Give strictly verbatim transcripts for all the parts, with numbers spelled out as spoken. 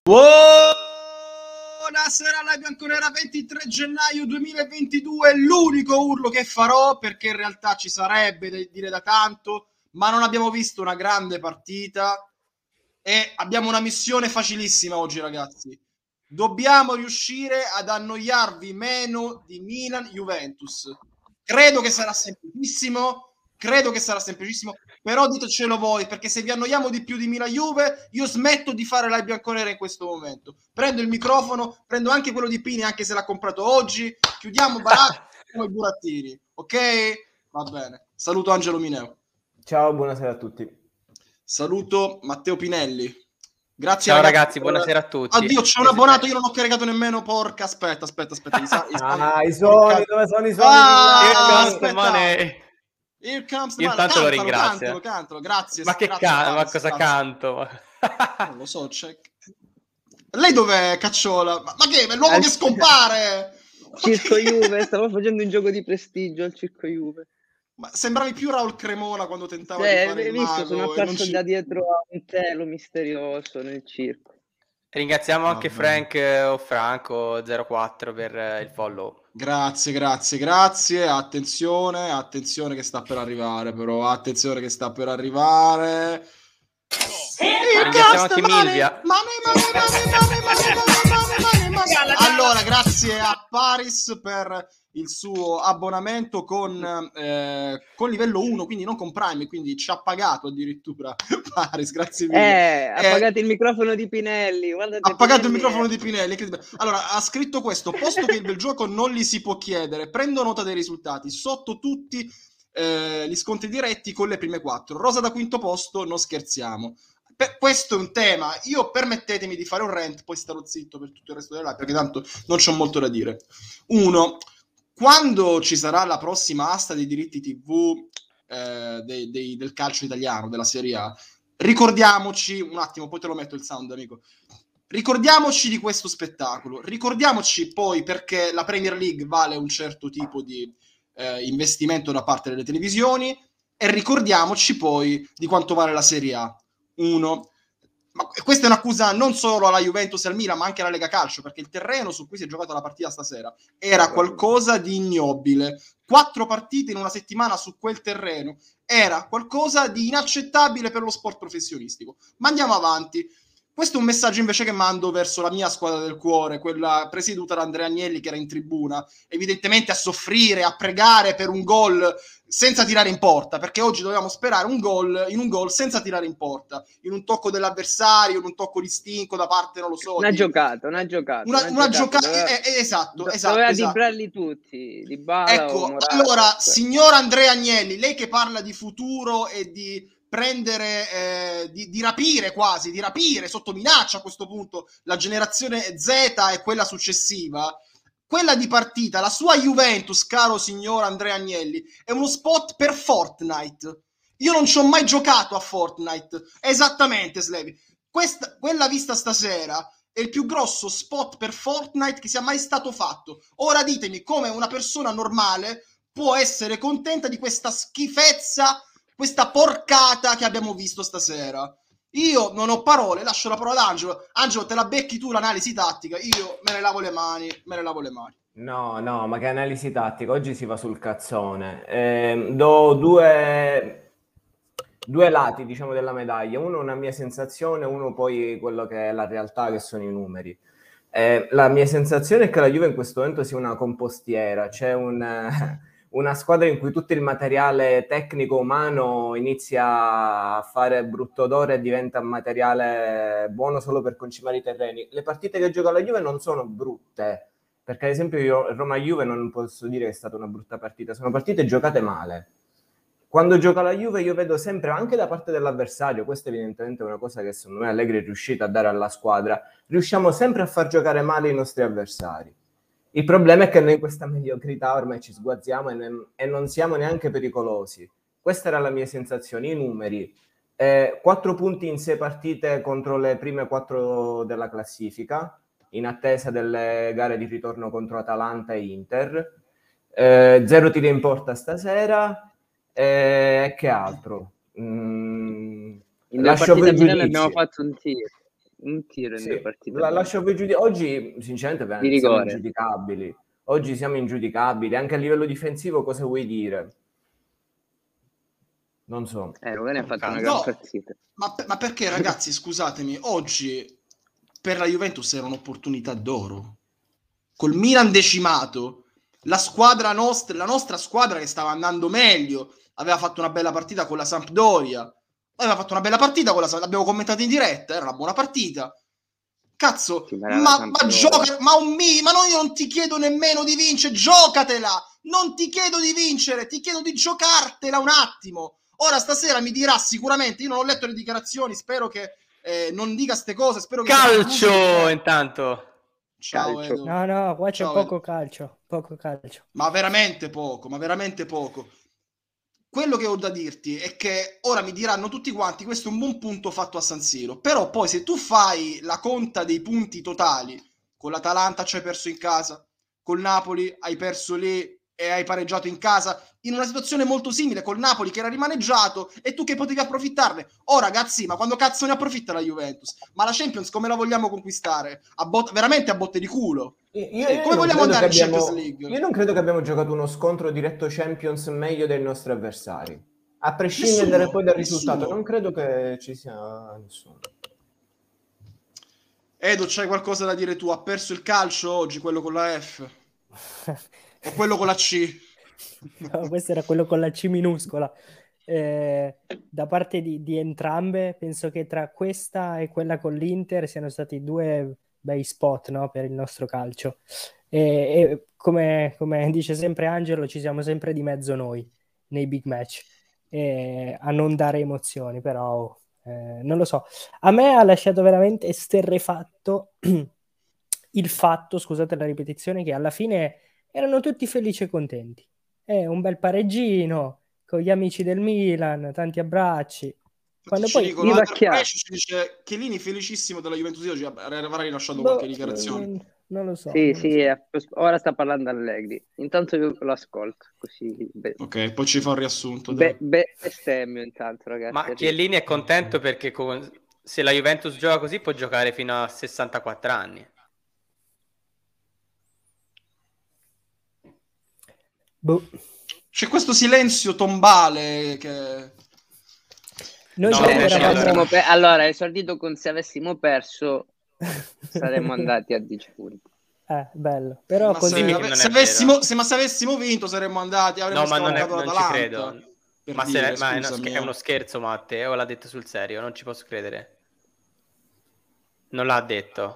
Buonasera alla Bianconera, ventitré gennaio duemilaventidue, l'unico urlo che farò perché in realtà ci sarebbe da dire da tanto, ma non abbiamo visto una grande partita e abbiamo una missione facilissima oggi, ragazzi. Dobbiamo riuscire ad annoiarvi meno di Milan-Juventus. Credo che sarà semplicissimo, credo che sarà semplicissimo, però ditecelo voi, perché se vi annoiamo di più di Milan-Juve, io smetto di fare la bianconera in questo momento. Prendo il microfono, prendo anche quello di Pini, anche se l'ha comprato oggi, chiudiamo baracca come i burattini, ok? Va bene. Saluto Angelo Mineo. Ciao, buonasera a tutti. Saluto Matteo Pinelli. Grazie Ciao ragazzi, ragazzi, per... buonasera a tutti. Addio, c'è un abbonato, io non ho caricato nemmeno, porca, aspetta, aspetta, aspetta. I, sa- i ah, i suoni, dove sono i suoni? Ah, aspetta. Here comes the Io intanto cantalo, lo ringrazio. Cantalo, cantalo, grazie. Ma che grazie, can- Paris, ma cosa grazie. canto? Non lo so, c'è... Lei dov'è, Cacciola? Ma, ma che? È l'uomo al... che scompare! Circo Juve, stavo facendo un gioco di prestigio al Circo Juve. Ma sembravi più Raul Cremona quando tentava eh, di fare il visto, mago. Sono apparso ci... da dietro a un telo misterioso nel circo. Ringraziamo anche Vabbè. Frank o Franco zero quattro per il follow. Grazie, grazie, grazie. Attenzione, attenzione che sta per arrivare, però. Attenzione che sta per arrivare. Ringraziamo anche Milvia. Allora, grazie a Paris per il suo abbonamento con, eh, con livello uno, quindi non con Prime, quindi ci ha pagato addirittura Paris, grazie mille. Eh, ha eh, pagato il microfono di Pinelli. Guardate, ha pagato Pinelli il microfono è... di Pinelli. Allora, ha scritto questo: posto che il bel gioco non gli si può chiedere, prendo nota dei risultati. Sotto tutti eh, gli scontri diretti con le prime quattro. Rosa da quinto posto, non scherziamo. Per, questo è un tema. Io permettetemi di fare un rant, poi starò zitto per tutto il resto della live, perché tanto non c'ho molto da dire. Uno, quando ci sarà la prossima asta dei diritti tivù eh, dei, dei, del calcio italiano, della Serie A, ricordiamoci, un attimo, poi te lo metto il sound, amico. Ricordiamoci di questo spettacolo. Ricordiamoci poi perché la Premier League vale un certo tipo di eh, investimento da parte delle televisioni, e ricordiamoci poi di quanto vale la Serie A. Uno, ma questa è un'accusa non solo alla Juventus e al Milan, ma anche alla Lega Calcio, perché il terreno su cui si è giocata la partita stasera era qualcosa di ignobile. Quattro partite in una settimana su quel terreno era qualcosa di inaccettabile per lo sport professionistico. Ma andiamo avanti. Questo è un messaggio invece che mando verso la mia squadra del cuore, quella presieduta da Andrea Agnelli, che era in tribuna, evidentemente a soffrire, a pregare per un gol senza tirare in porta, perché oggi dovevamo sperare un gol in un gol senza tirare in porta, in un tocco dell'avversario, in un tocco di stinco da parte, non lo so. Una di... giocata, una giocata. Una, una, una giocata. giocata, doveva, eh, esatto, do, esatto. Doveva esatto. librarli tutti, di Bala ecco, o Morata, allora, cioè. signor Andrea Agnelli, lei che parla di futuro e di prendere, eh, di, di rapire quasi, di rapire sotto minaccia a questo punto la generazione Z e quella successiva, quella di partita, la sua Juventus, caro signor Andrea Agnelli, è uno spot per Fortnite. Io non ci ho mai giocato a Fortnite. Esattamente, Slevi. Questa, quella vista stasera è il più grosso spot per Fortnite che sia mai stato fatto. Ora ditemi come una persona normale può essere contenta di questa schifezza, questa porcata che abbiamo visto stasera. Io non ho parole, lascio la parola ad Angelo. Angelo, te la becchi tu l'analisi tattica, io me ne lavo le mani, me ne lavo le mani. No, no, ma che analisi tattica? Oggi si va sul cazzone. Eh, do due, due lati, diciamo, della medaglia. Uno una mia sensazione, uno poi quello che è la realtà, che sono i numeri. Eh, la mia sensazione è che la Juve in questo momento sia una compostiera, c'è un... una squadra in cui tutto il materiale tecnico umano inizia a fare brutto odore e diventa materiale buono solo per concimare i terreni. Le partite che gioca la Juve non sono brutte, perché ad esempio io Roma-Juve non posso dire che è stata una brutta partita, sono partite giocate male. Quando gioca la Juve io vedo sempre, anche da parte dell'avversario, questa evidentemente è una cosa che secondo me Allegri è riuscito a dare alla squadra, riusciamo sempre a far giocare male i nostri avversari. Il problema è che noi in questa mediocrità ormai ci sguazziamo e, ne- e non siamo neanche pericolosi. Questa era la mia sensazione, i numeri. Eh, quattro punti in sei partite contro le prime quattro della classifica, in attesa delle gare di ritorno contro Atalanta e Inter. Eh, zero tiri in porta stasera. E eh, che altro? Mm, in due partite a Milano abbiamo fatto un tiro. un tiro in Sì, due partite. la lascio per giudi- Oggi, sinceramente, Di siamo rigore. ingiudicabili. Oggi siamo ingiudicabili. Anche a livello difensivo, cosa vuoi dire? Non so. Eh, Rugani ha fatto una No, gran partita. ma, ma perché ragazzi, scusatemi, oggi per la Juventus era un'opportunità d'oro. Col Milan decimato, la squadra nostra, la nostra squadra che stava andando meglio, aveva fatto una bella partita con la Sampdoria, aveva fatto una bella partita con la Sampdoria, l'abbiamo commentato in diretta, era una buona partita. Cazzo, Sì, ma ma, era la ma Sampdoria. gioca, ma un mi, ma no, io non ti chiedo nemmeno di vincere, giocatela! Non ti chiedo di vincere, ti chiedo di giocartela un attimo. Ora stasera mi dirà sicuramente, io non ho letto le dichiarazioni, spero che eh, non dica ste cose, spero che sia Calcio concluso. intanto. Ciao Calcio. Edo. No, no, qua c'è Ciao, poco Edo. calcio, poco calcio. Ma veramente poco, ma veramente poco. Quello che ho da dirti è che ora mi diranno tutti quanti questo è un buon punto fatto a San Siro, però poi se tu fai la conta dei punti totali, con l'Atalanta ci hai perso in casa, col Napoli hai perso lì e hai pareggiato in casa, in una situazione molto simile col Napoli che era rimaneggiato e tu che potevi approfittarne. Oh ragazzi, ma quando cazzo ne approfitta la Juventus? Ma la Champions come la vogliamo conquistare? A bot- veramente a botte di culo? Io, Sì, io come non vogliamo credo andare che in abbiamo- Champions League? Io non credo che abbiamo giocato uno scontro diretto Champions meglio dei nostri avversari. A prescindere Nessuno, poi dal nessuno. risultato, non credo che ci sia nessuno. Edo, c'hai qualcosa da dire tu? Ha perso il calcio oggi, quello con la F? O quello con la C? No, questo era quello con la C minuscola. Eh, da parte di, di entrambe, penso che tra questa e quella con l'Inter siano stati due bei spot, no, per il nostro calcio. E, e come, come dice sempre Angelo, ci siamo sempre di mezzo noi nei big match, e a non dare emozioni, però eh, non lo so. A me ha lasciato veramente esterrefatto il fatto, scusate la ripetizione, che alla fine erano tutti felici e contenti. È un bel pareggino con gli amici del Milan, tanti abbracci. Quando Ci poi dicono, Viva Under Chiara. Fresh ci dice Chiellini felicissimo della Juventus di oggi, avrà rilasciato boh, qualche dichiarazione. non, non lo so. Sì, non sì, lo so. eh, ora sta parlando Allegri. Intanto io lo ascolto, così be- Ok, poi ci fa un riassunto. be- Dai. be- bestemmio intanto, ragazzi. Ma arrivo. Chiellini è contento perché con- se la Juventus gioca così può giocare fino a sessantaquattro anni. Boh. C'è questo silenzio tombale che... Noi No, dopo Eh, invece se eravamo... avessimo pe- allora, esordito con se avessimo perso, saremmo andati a dieci punti. Eh, bello. Però Ma così... se, Dimmi che ave- non se è avessimo, vero. se, ma se avessimo vinto saremmo andati, avremmo No, ma non, è- scavalcato non ci l'Atalanta. credo. Per Ma, se- dire, ma è, uno, scusami, sch- è uno eh. scherzo, Matte, o l'ha detto sul serio? Non ci posso credere. Non l'ha detto.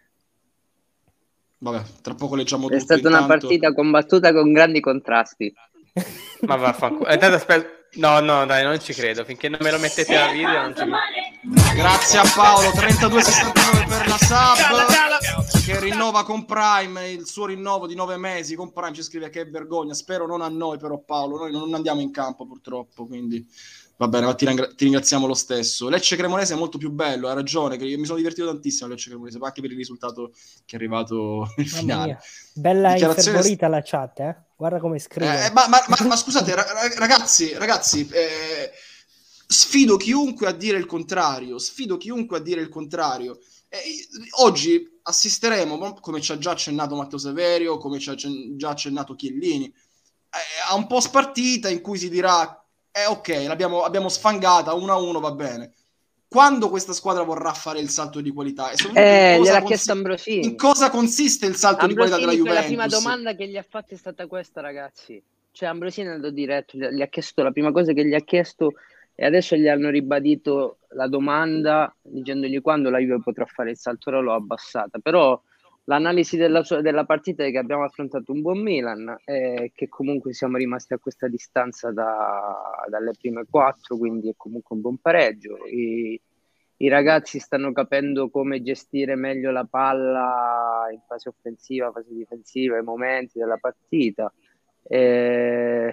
Vabbè, tra poco leggiamo È tutto. stata una Intanto... partita combattuta con grandi contrasti. Ma vaffanculo. Intanto aspetta. No, no, dai, non ci credo. Finché non me lo mettete a video, non ci credo. Grazie a Paolo, trentadue sessantanove per la sub che rinnova con Prime il suo rinnovo di nove mesi con Prime. Ci scrive che è vergogna, spero non a noi però Paolo, noi non andiamo in campo purtroppo, quindi va bene, ma ti, ringra- ti ringraziamo lo stesso. Lecce Cremonese è molto più bello, ha ragione, che io mi sono divertito tantissimo a Lecce Cremonese, ma anche per il risultato che è arrivato nel Mamma finale. mia, bella Dichiarazione- infervorita la chat, eh? Guarda come scrive. Eh, ma, ma- ma- ma scusate, ra- ra- ragazzi, ragazzi, eh, sfido chiunque a dire il contrario. Sfido chiunque a dire il contrario. Eh, oggi assisteremo, come ci ha già accennato Matteo Saverio, come ci ha già accennato Chiellini, eh, a un post partita in cui si dirà: eh, ok, l'abbiamo abbiamo sfangata uno a uno, va bene. Quando questa squadra vorrà fare il salto di qualità? E soprattutto in Eh, cosa gliel'ha consi- chiesto Ambrosini. in cosa consiste il salto di qualità Ambrosini, della per la prima Juventus? domanda che gli ha fatto è stata questa, ragazzi. Cioè, Ambrosini è andato diretto, gli gli ha chiesto la prima cosa che gli ha chiesto e adesso gli hanno ribadito la domanda dicendogli quando la Juve potrà fare il salto. Ora l'ho abbassata, però l'analisi della, sua- della partita è che abbiamo affrontato un buon Milan e che comunque siamo rimasti a questa distanza da- dalle prime quattro, quindi è comunque un buon pareggio. I, i ragazzi stanno capendo come gestire meglio la palla in fase offensiva, fase difensiva, i momenti della partita. Eh,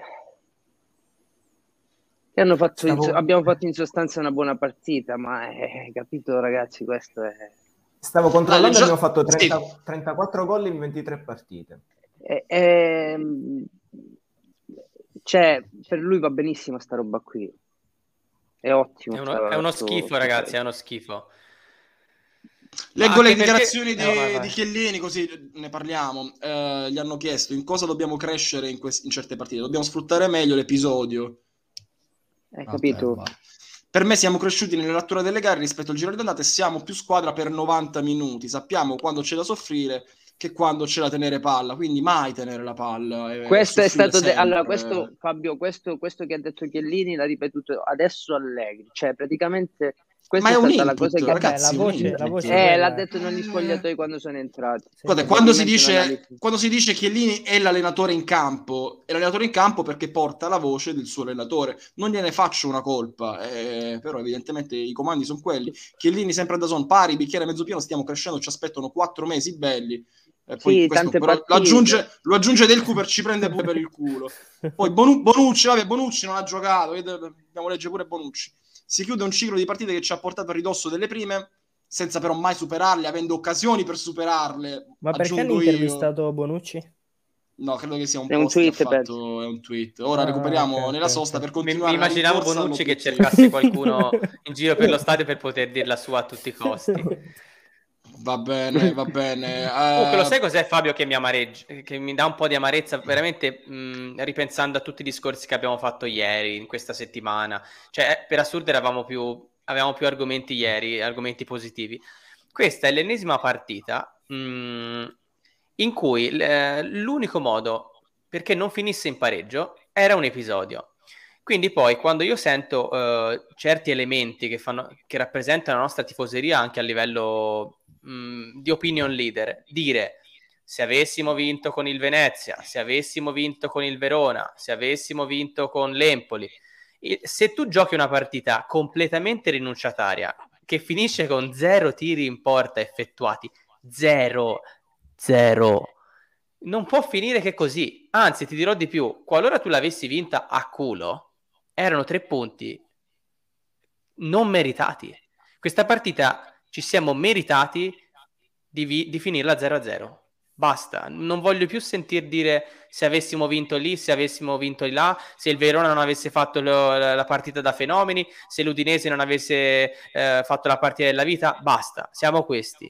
che hanno fatto in- Stavo- abbiamo fatto in sostanza una buona partita, ma eh, capito ragazzi, questo è, Stavo controllando, Ah, già- abbiamo fatto sì. trenta trentaquattro gol in ventitré partite. è- è- cioè, per lui va benissimo sta roba qui. È ottimo. È uno, sta- è uno sto- schifo, sto ragazzi, è pareggio. uno schifo. Leggo le Anche perché- dichiarazioni di, No, vai, vai. di Chiellini, così ne parliamo. Eh, gli hanno chiesto in cosa dobbiamo crescere in, quest- in certe partite. Dobbiamo sfruttare meglio l'episodio. Hai Ah, capito? ok, va. Per me siamo cresciuti nella lettura delle gare rispetto al giro di andata e siamo più squadra per novanta minuti. Sappiamo quando c'è da soffrire che quando c'è da tenere palla, quindi mai tenere la palla. E Questo è soffrire stato de- sempre. allora questo Fabio, questo, questo che ha detto Chiellini l'ha ripetuto adesso Allegri, cioè praticamente questa Ma è è un stata la input, cosa che ragazzi, la è un voce- input. la voce- eh, quella l'ha è. detto negli spogliatoi quando sono entrati. Sì. Guarda, quando si Probabilmente non ha dice letto. quando si dice che Chiellini è l'allenatore in campo, è l'allenatore in campo perché porta la voce del suo allenatore. Non gliene faccio una colpa, eh, però evidentemente i comandi sono quelli. Chiellini sempre da son, pari, bicchiere mezzo pieno, stiamo crescendo, ci aspettano quattro mesi belli. E poi Sì, questo tante però lo partite. aggiunge, lo aggiunge Del Cooper, ci prende pure per il culo. Poi Bonu- Bonucci, vabbè, Bonucci non ha giocato, vede- dobbiamo leggere pure Bonucci. Si chiude un ciclo di partite che ci ha portato a ridosso delle prime, senza però mai superarle, avendo occasioni per superarle. Ma perché hanno Aggiungo io. intervistato Bonucci? No, credo che sia un È un post che ha tweet, penso. fatto, è un tweet. Ora Ah, recuperiamo ok, nella ok, sosta ok. per Mi, mi continuare la immaginavo rincorsa Bonucci che all'obiettivo. cercasse qualcuno in giro per lo stadio per poter dir la sua a tutti i costi. Va bene, va bene. Comunque, lo sai Eh, cos'è, Fabio, che mi amareggia, che mi dà un po' di amarezza, veramente mh, ripensando a tutti i discorsi che abbiamo fatto ieri, in questa settimana. Cioè, per assurdo eravamo più, avevamo più argomenti ieri, argomenti positivi. Questa è l'ennesima partita mh, in cui l- l'unico modo perché non finisse in pareggio era un episodio. Quindi poi quando io sento eh, certi elementi che, fanno, che rappresentano la nostra tifoseria anche a livello mh, di opinion leader, dire se avessimo vinto con il Venezia, se avessimo vinto con il Verona, se avessimo vinto con l'Empoli, e se tu giochi una partita completamente rinunciataria che finisce con zero tiri in porta effettuati, zero, zero, non può finire che così. Anzi, ti dirò di più, qualora tu l'avessi vinta a culo, erano tre punti non meritati. Questa partita ci siamo meritati di, vi- di finirla zero a zero. Basta, non voglio più sentir dire se avessimo vinto lì, se avessimo vinto là, se il Verona non avesse fatto lo- la partita da fenomeni, se l'Udinese non avesse eh, fatto la partita della vita. Basta, siamo questi.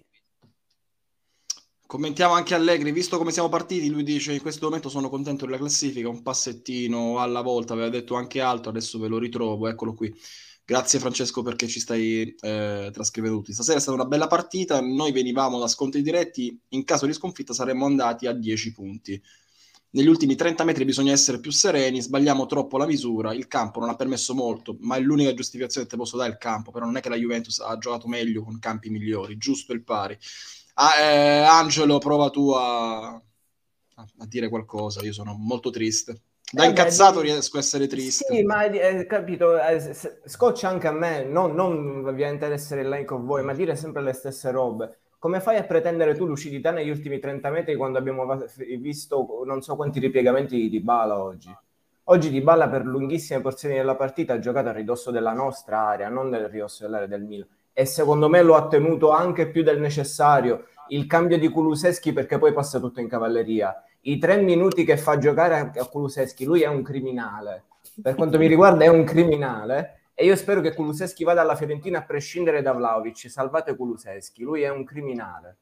Commentiamo anche Allegri, visto come siamo partiti, lui dice in questo momento sono contento della classifica, un passettino alla volta, aveva detto anche altro, adesso ve lo ritrovo, eccolo qui. Grazie Francesco perché ci stai eh, trascrivendo tutti. Stasera è stata una bella partita, noi venivamo da scontri diretti, in caso di sconfitta saremmo andati a dieci punti. Negli ultimi trenta metri bisogna essere più sereni, sbagliamo troppo la misura, il campo non ha permesso molto, ma è l'unica giustificazione che ti posso dare il campo, però non è che la Juventus ha giocato meglio con campi migliori, giusto il pari. Ah, eh, Angelo, prova tu a, a dire qualcosa, io sono molto triste. Da Eh, incazzato beh, di- riesco a essere triste. Sì, ma eh, capito, eh, s- scoccia anche a me, non, non ovviamente ad essere in line con voi, ma dire sempre le stesse robe. Come fai a pretendere tu lucidità negli ultimi trenta metri quando abbiamo va- visto non so quanti ripiegamenti di Dybala oggi? Oggi Dybala per lunghissime porzioni della partita ha giocato a ridosso della nostra area, non del ridosso dell'area del Milan. E secondo me lo ha tenuto anche più del necessario il cambio di Kulusevski, perché poi passa tutto in cavalleria. I tre minuti che fa giocare a Kulusevski, lui è un criminale. Per quanto mi riguarda è un criminale e io spero che Kulusevski vada alla Fiorentina a prescindere da Vlahovic. Salvate Kulusevski, lui è un criminale.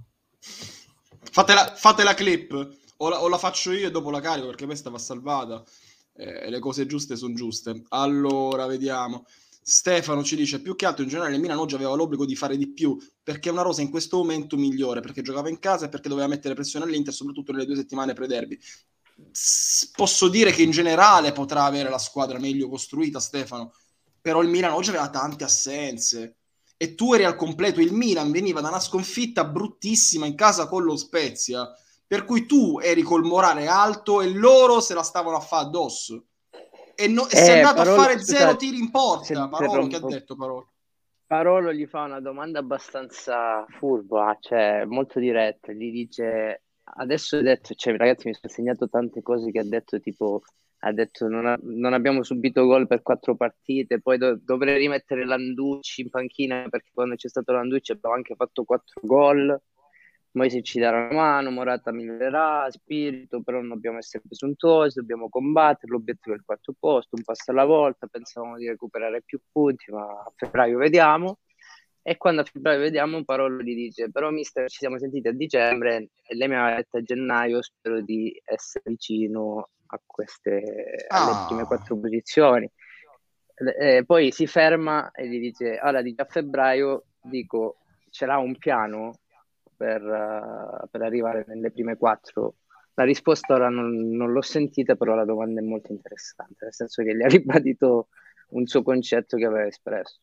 Fate la, fate la clip, o la, o la faccio io e dopo la carico perché questa va salvata. Eh, le cose giuste sono giuste. Allora, vediamo. Stefano ci dice, più che altro in generale il Milan oggi aveva l'obbligo di fare di più, perché è una rosa in questo momento migliore, perché giocava in casa e perché doveva mettere pressione all'Inter, soprattutto nelle due settimane pre-derby. S- posso dire che in generale potrà avere la squadra meglio costruita, Stefano, però il Milan oggi aveva tante assenze e tu eri al completo. Il Milan veniva da una sconfitta bruttissima in casa con lo Spezia, per cui tu eri col morale alto e loro se la stavano a fare addosso. E, no, e Eh, sei andato Parolo, a fare scusate, zero tiri in se porta. Parolo, che ha interrompo. detto Parolo? Parolo gli fa una domanda abbastanza furba, cioè molto diretta, gli dice, adesso hai detto, cioè ragazzi mi sono segnato tante cose che ha detto, tipo, ha detto non, ha- non abbiamo subito gol per quattro partite, poi do- dovrei rimettere Landucci in panchina perché quando c'è stato Landucci abbiamo anche fatto quattro gol, Moise ci darà una mano, Morata migliorerà, spirito, però non dobbiamo essere presuntuosi, dobbiamo combattere, l'obiettivo è il quarto posto, un passo alla volta, pensavamo di recuperare più punti, ma a febbraio vediamo. E quando a febbraio vediamo, Parolo gli dice: però mister, ci siamo sentiti a dicembre e lei mi aveva detto a gennaio, spero di essere vicino a queste alle Ah. prime quattro posizioni. Eh, poi si ferma e gli dice: ora dice a febbraio, dico, ce l'ha un piano per, uh, per arrivare nelle prime quattro? La risposta ora non, non l'ho sentita, però la domanda è molto interessante, nel senso che gli ha ribadito un suo concetto che aveva espresso.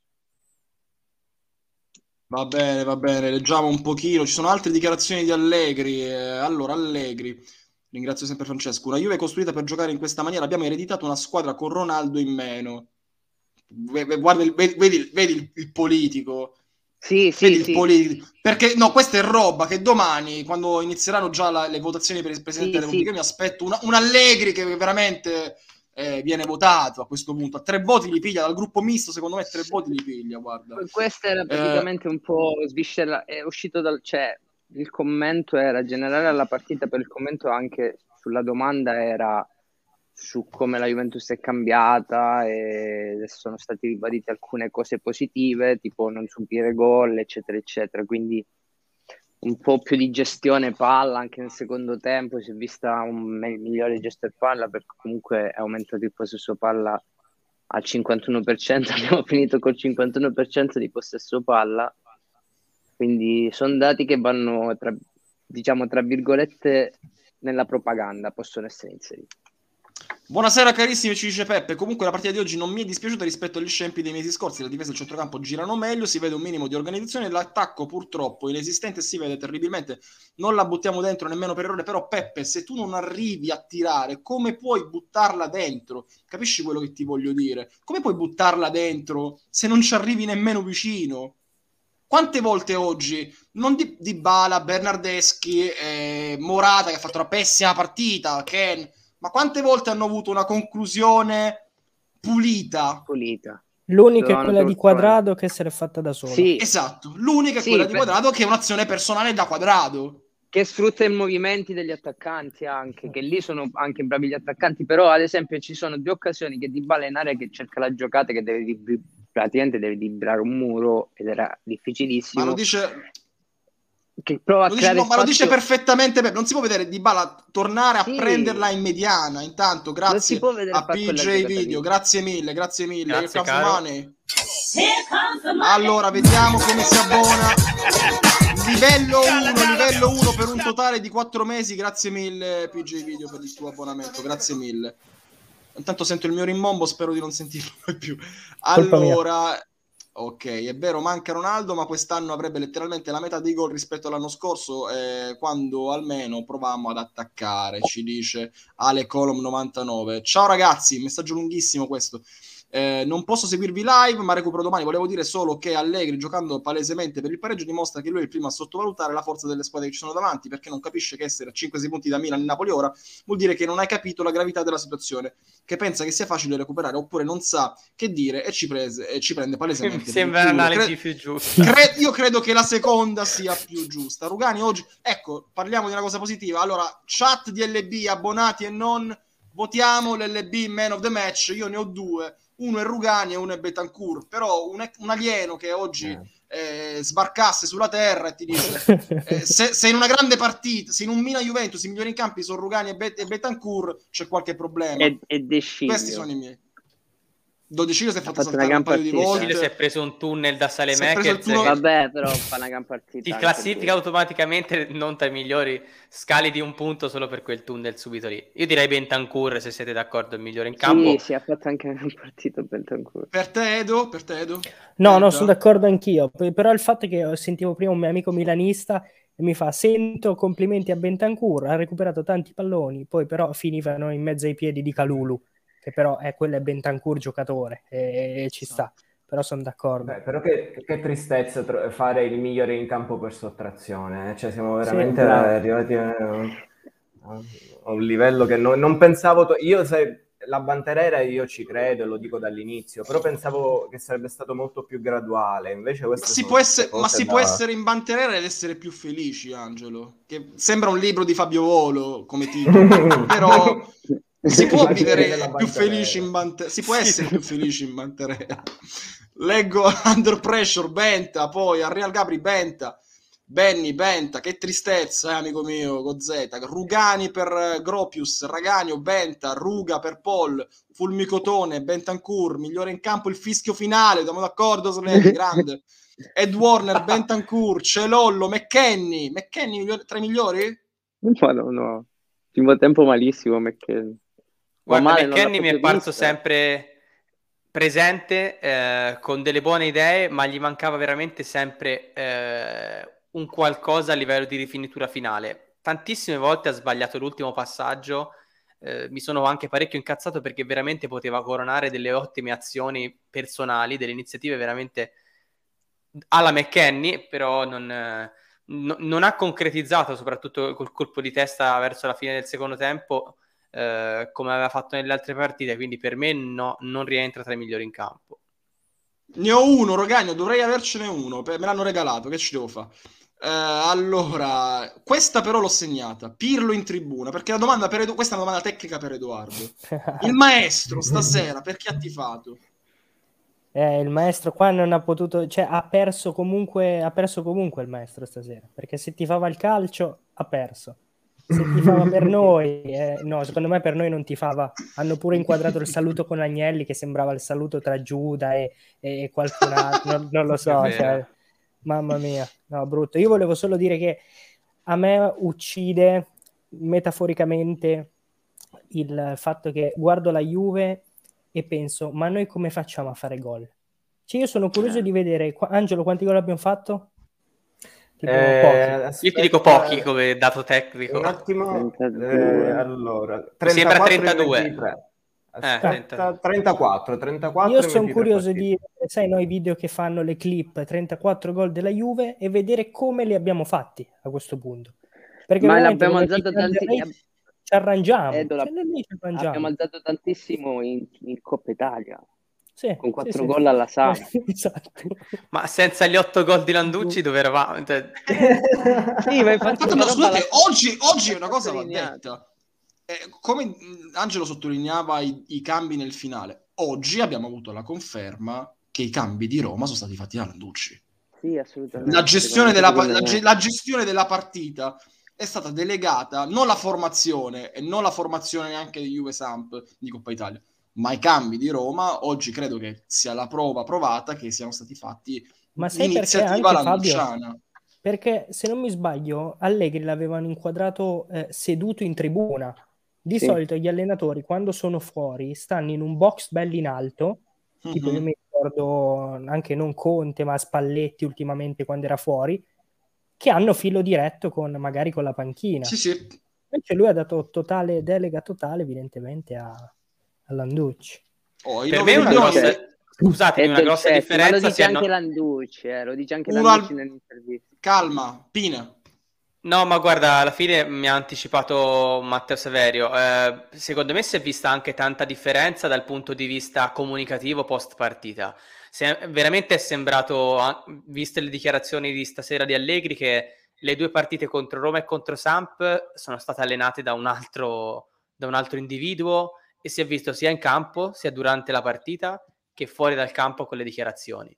Va bene, va bene, leggiamo un pochino. Ci sono altre dichiarazioni di Allegri. Eh, allora, Allegri, ringrazio sempre Francesco. Una Juve costruita per giocare in questa maniera. Abbiamo ereditato una squadra con Ronaldo in meno. Guarda, il, vedi, vedi, vedi il, il politico. Sì, sì, vedi il sì. politico. Perché no, questa è roba che domani, quando inizieranno già la, le votazioni per il Presidente Sì, della Repubblica, sì. io mi aspetto una, un Allegri che veramente eh, viene votato a questo punto. A tre voti li piglia dal gruppo misto, secondo me tre voti li piglia, guarda. Questo era praticamente eh, un po' sviscerato, è uscito dal... cioè, il commento era generale alla partita, per il commento anche sulla domanda era su come la Juventus è cambiata e sono state ribadite alcune cose positive, tipo non subire gol, eccetera, eccetera. Quindi un po' più di gestione palla anche nel secondo tempo, si è vista un migliore gestione palla perché comunque è aumentato il possesso palla al cinquantuno per cento, abbiamo finito col cinquantuno per cento di possesso palla, quindi sono dati che vanno, tra, diciamo, tra virgolette, nella propaganda, possono essere inseriti. Buonasera carissimi, ci dice Peppe. Comunque la partita di oggi non mi è dispiaciuta rispetto agli scempi dei mesi scorsi. La difesa e il centrocampo girano meglio, si vede un minimo di organizzazione, l'attacco purtroppo inesistente si vede terribilmente. Non la buttiamo dentro nemmeno per errore, però Peppe, se tu non arrivi a tirare, come puoi buttarla dentro? Capisci quello che ti voglio dire? Come puoi buttarla dentro se non ci arrivi nemmeno vicino? Quante volte oggi, non di Dybala, Bernardeschi, eh, Morata che ha fatto una pessima partita, Ken... ma quante volte hanno avuto una conclusione pulita? Pulita. L'unica è quella di Quadrado che se l'è fatta da sola. Sì. Esatto, l'unica è sì, quella per... di Quadrado che è un'azione personale da Quadrado. Che sfrutta i movimenti degli attaccanti anche, che lì sono anche bravi gli attaccanti, però ad esempio ci sono due occasioni che Dybala in area che cerca la giocata, che deve dib- praticamente deve vibrare un muro ed era difficilissimo. Ma lo dice... Che prova lo a dice, creare no, ma lo dice spazio... perfettamente, non si può vedere Dybala tornare a sì. prenderla in mediana. Intanto grazie a P J Video, grazie mille, grazie mille. Grazie, caro. Allora vediamo come si abbona. Livello uno, livello uno per un totale di quattro mesi. Grazie mille P J Video per il tuo abbonamento, grazie mille. Intanto sento il mio rimbombo, spero di non sentirlo mai più. Allora, ok, è vero, manca Ronaldo, ma quest'anno avrebbe letteralmente la metà dei gol rispetto all'anno scorso, eh, quando almeno provammo ad attaccare, ci dice Ale Colom novantanove. Ciao ragazzi, messaggio lunghissimo questo. Eh, non posso seguirvi live, ma recupero domani. Volevo dire solo che Allegri, giocando palesemente per il pareggio, dimostra che lui è il primo a sottovalutare la forza delle squadre che ci sono davanti, perché non capisce che essere a cinque sei punti da Milan e Napoli ora vuol dire che non hai capito la gravità della situazione, che pensa che sia facile recuperare, oppure non sa che dire e ci, prese, e ci prende palesemente. Mi sembra l'analisi Cre- più giusta. Cre- io credo che la seconda sia più giusta. Rugani oggi, ecco, parliamo di una cosa positiva. Allora, chat di L B, abbonati e non, votiamo l'L B man of the match. Io ne ho due. Uno è Rugani e uno è Betancourt, però un, un alieno che oggi eh, sbarcasse sulla terra e ti dice eh, se, se in una grande partita, se in un Milan-Juventus i migliori in campi sono Rugani e, Bet- e Betancourt, c'è qualche problema. E, e De Sciglio. Questi sono i miei. Dodicino si è fatto, fatto saltare un paio di volte. Si è preso un tunnel da Saelemaekers. Vabbè, però fa una gran partita. Ti classifica automaticamente non tra i migliori, scali di un punto solo per quel tunnel subito lì. Io direi Bentancur, se siete d'accordo, è il migliore in campo. Sì, si è fatto anche una gran partita Bentancur. Per te Edo? Per te Edo? No, Penta. No, sono d'accordo anch'io. Però il fatto è che sentivo prima un mio amico milanista e mi fa: sento complimenti a Bentancur, ha recuperato tanti palloni, poi però finivano in mezzo ai piedi di Kalulu, che però è quello è Bentancur giocatore e, e ci sta, però sono d'accordo. Beh, però che, che tristezza tro- fare il migliore in campo per sottrazione, eh? Cioè siamo veramente sì, arrivati a, a un livello che non, non pensavo, to- io sai, la Banterera io ci credo, lo dico dall'inizio, però pensavo che sarebbe stato molto più graduale, invece queste si sono può essere, ma da... si può essere in Banterera ed essere più felici, Angelo, che sembra un libro di Fabio Volo come titolo, però si può vivere più felici in Banterera, si può essere più felici in Banterera. Leggo Under Pressure, Benta, poi a Real Gabri, Benta, Benny, Benta, che tristezza, eh, amico mio, con Z, Rugani per eh, Gropius, Ragagno, Benta, Ruga per Paul, Fulmicotone, Bentancur, migliore in campo il fischio finale, siamo d'accordo, Soletti, grande. Ed Warner, Bentancur, Celollo, McKenny, McKenny migliore, tra i migliori? Ma no, no. Primo tempo malissimo McKenny. Guarda, male, non l'ha McKenny mi è proprio parso vista. sempre presente, eh, con delle buone idee, ma gli mancava veramente sempre eh, un qualcosa a livello di rifinitura finale. Tantissime volte ha sbagliato l'ultimo passaggio, eh, mi sono anche parecchio incazzato perché veramente poteva coronare delle ottime azioni personali, delle iniziative veramente alla McKenny, però non, eh, no- non ha concretizzato, soprattutto col colpo di testa verso la fine del secondo tempo, eh, come aveva fatto nelle altre partite, quindi per me no, non rientra tra i migliori in campo. Ne ho uno, Rogagno, dovrei avercene uno, pe- me l'hanno regalato, che ci devo fare? Eh, allora, questa però l'ho segnata, Pirlo in tribuna, perché la domanda per Edo- questa è una domanda tecnica per Edoardo. Il maestro stasera perché ha tifato? Eh, il maestro qua non ha potuto, cioè ha perso comunque, ha perso comunque il maestro stasera, perché se tifava il calcio ha perso. Se tifava per noi, eh, no, secondo me per noi non tifava. Hanno pure inquadrato il saluto con Agnelli che sembrava il saluto tra Giuda e, e qualcun altro, non, non lo so, È vero. cioè, mamma mia, no, brutto. Io volevo solo dire che a me uccide metaforicamente il fatto che guardo la Juve e penso, ma noi come facciamo a fare gol? Cioè io sono curioso Eh. di vedere, qua- Angelo, quanti gol abbiamo fatto? Tipo Eh, pochi. Io ti dico aspetta, pochi come dato tecnico. un attimo. trentadue. eh, allora, Mi sembra trentaquattro in trentadue. ventitré. Eh, Aspetta, trentaquattro, trentaquattro Io in sono ventitré curioso partite. di, sai, noi video che fanno le clip, trentaquattro gol della Juve, e vedere come li abbiamo fatti a questo punto. Perché Ma veramente l'abbiamo come alzato Under tanti... Race ci arrangiamo, Edo, cioè, noi ci arrangiamo. abbiamo alzato tantissimo in, in Coppa Italia, Sì, con quattro sì, sì. gol alla Samp. Esatto. Ma senza gli otto gol di Landucci dove eravamo? Cioè, Sì, ma infatti Tanto, quella no, roba scusate, l'ha- oggi, oggi l'ha una cosa va sottolineata. detta. Eh, come mh, Angelo sottolineava i, i cambi nel finale, oggi abbiamo avuto la conferma che i cambi di Roma sono stati fatti da Landucci. Sì, assolutamente. La gestione, Anche della, pa- secondo la, me. ge- la gestione della partita è stata delegata, non la formazione e non la formazione neanche di Juve Samp di Coppa Italia, ma i cambi di Roma. Oggi credo che sia la prova provata che siano stati fatti Ma sai perché iniziativa anche, Fabio? landucciana. Perché se non mi sbaglio, Allegri l'avevano inquadrato eh, seduto in tribuna. Di Sì. solito gli allenatori, quando sono fuori, stanno in un box bello in alto. Tipo, io Mhm. mi ricordo anche non Conte, ma Spalletti ultimamente quando era fuori, che hanno filo diretto con magari con la panchina. Sì, sì. Invece lui ha dato totale delega totale, evidentemente, a, a Landucci. Oh, i per nove me una milioni... grossa, scusatemi, È una grossa dolcetto, ma lo differenza dice si è anche no- Landucci, eh, lo dice anche Uno Landucci al- nell'intervista. Calma, Pina. No, ma guarda, alla fine mi ha anticipato Matteo Severio. Eh, secondo me si è vista anche tanta differenza dal punto di vista comunicativo post partita. Se- veramente è sembrato, a- viste le dichiarazioni di stasera di Allegri, che le due partite contro Roma e contro Samp sono state allenate da un altro, da un altro individuo, e si è visto sia in campo, sia durante la partita, che fuori dal campo con le dichiarazioni.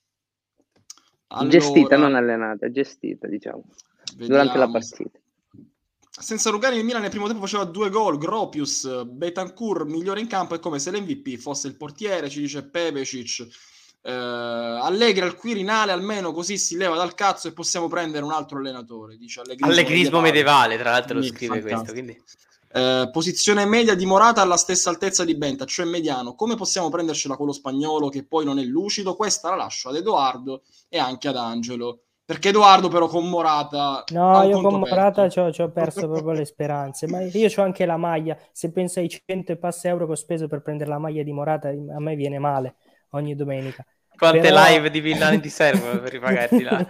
Gestita, Allora, non allenata, gestita, diciamo, vediamo. durante la partita. Senza Rugani il Milan nel primo tempo faceva due gol. Gropius, Bentancur migliore in campo, è come se l'M V P fosse il portiere, ci dice Pevecic. Eh, Allegri al Quirinale, almeno così si leva dal cazzo e possiamo prendere un altro allenatore, dice Allegrismo, Allegrismo medievale, tra l'altro lo Sì, scrive fantastico. questo, quindi... Eh, posizione media di Morata alla stessa altezza di Benta, cioè mediano. Come possiamo prendercela con lo spagnolo che poi non è lucido? Questa la lascio ad Edoardo e anche ad Angelo, perché Edoardo però con Morata No, ha un io conto con Morata aperto. ci ho perso proprio le speranze, ma io ho anche la maglia. Se penso ai cento e passa euro che ho speso per prendere la maglia di Morata, a me viene male ogni domenica. Quante Però... live di Villani ti servono per ripagarti là?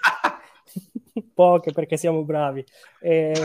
Poche, perché siamo bravi. E...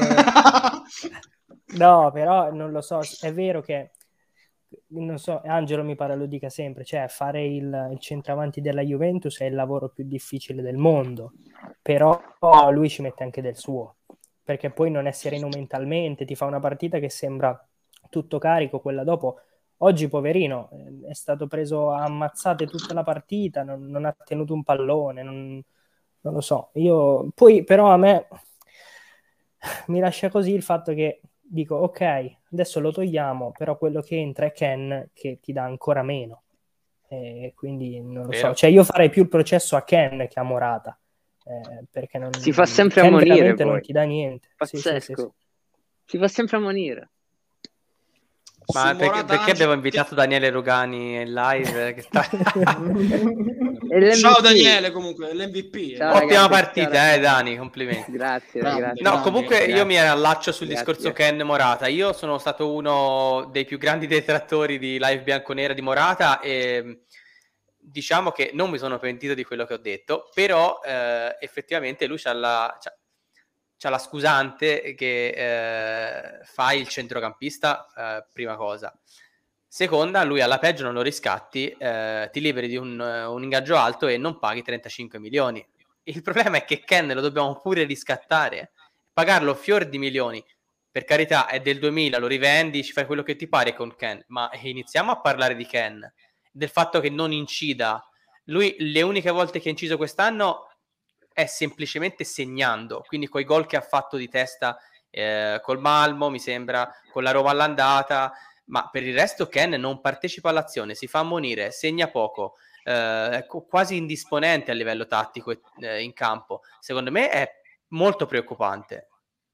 No, però non lo so, è vero che non so, Angelo mi pare lo dica sempre, cioè fare il, il centravanti della Juventus è il lavoro più difficile del mondo, però lui ci mette anche del suo, perché poi non è sereno mentalmente, ti fa una partita che sembra tutto carico, quella dopo Oggi, poverino, è stato preso a ammazzate tutta la partita, non, non ha tenuto un pallone, non, non lo so. Io poi però a me mi lascia così il fatto che dico, ok, adesso lo togliamo, però quello che entra è Ken, che ti dà ancora meno. E quindi non lo Vero. so, cioè io farei più il processo a Ken che a Morata, eh, perché non, Si fa sempre Ken ammonire, veramente poi. non ti dà niente. Sì, sì, Pazzesco. sì, sì. Si fa sempre ammonire. Ma Su perché, Morata perché Ange- abbiamo invitato che- Daniele Rugani in live? Che sta... E l'M V P. Ciao Daniele, comunque, l'M V P. Ciao, eh. Ottima ragazzi, partita, ciao, eh ragazzi. Dani, complimenti. Grazie, Grande, grazie. No, grande, comunque grazie. io mi allaccio sul Grazie. discorso Ken Morata. Io sono stato uno dei più grandi detrattori di Live Bianconera di Morata e diciamo che non mi sono pentito di quello che ho detto, però eh, effettivamente lui c'ha la, c'ha, c'ha la scusante che eh, fa il centrocampista, eh, prima cosa. Seconda, lui alla peggio non lo riscatti, eh, ti liberi di un, un ingaggio alto e non paghi trentacinque milioni. Il problema è che Ken lo dobbiamo pure riscattare, pagarlo fior di milioni. Per carità, è del duemila, lo rivendi, ci fai quello che ti pare con Ken, ma iniziamo a parlare di Ken, del fatto che non incida. Lui le uniche volte che ha inciso quest'anno è semplicemente segnando, quindi coi gol che ha fatto di testa eh, col Malmo, mi sembra, con la Roma all'andata, ma per il resto Ken non partecipa all'azione, si fa ammonire, segna poco, eh, è quasi indisponente a livello tattico eh, in campo. Secondo me è molto preoccupante.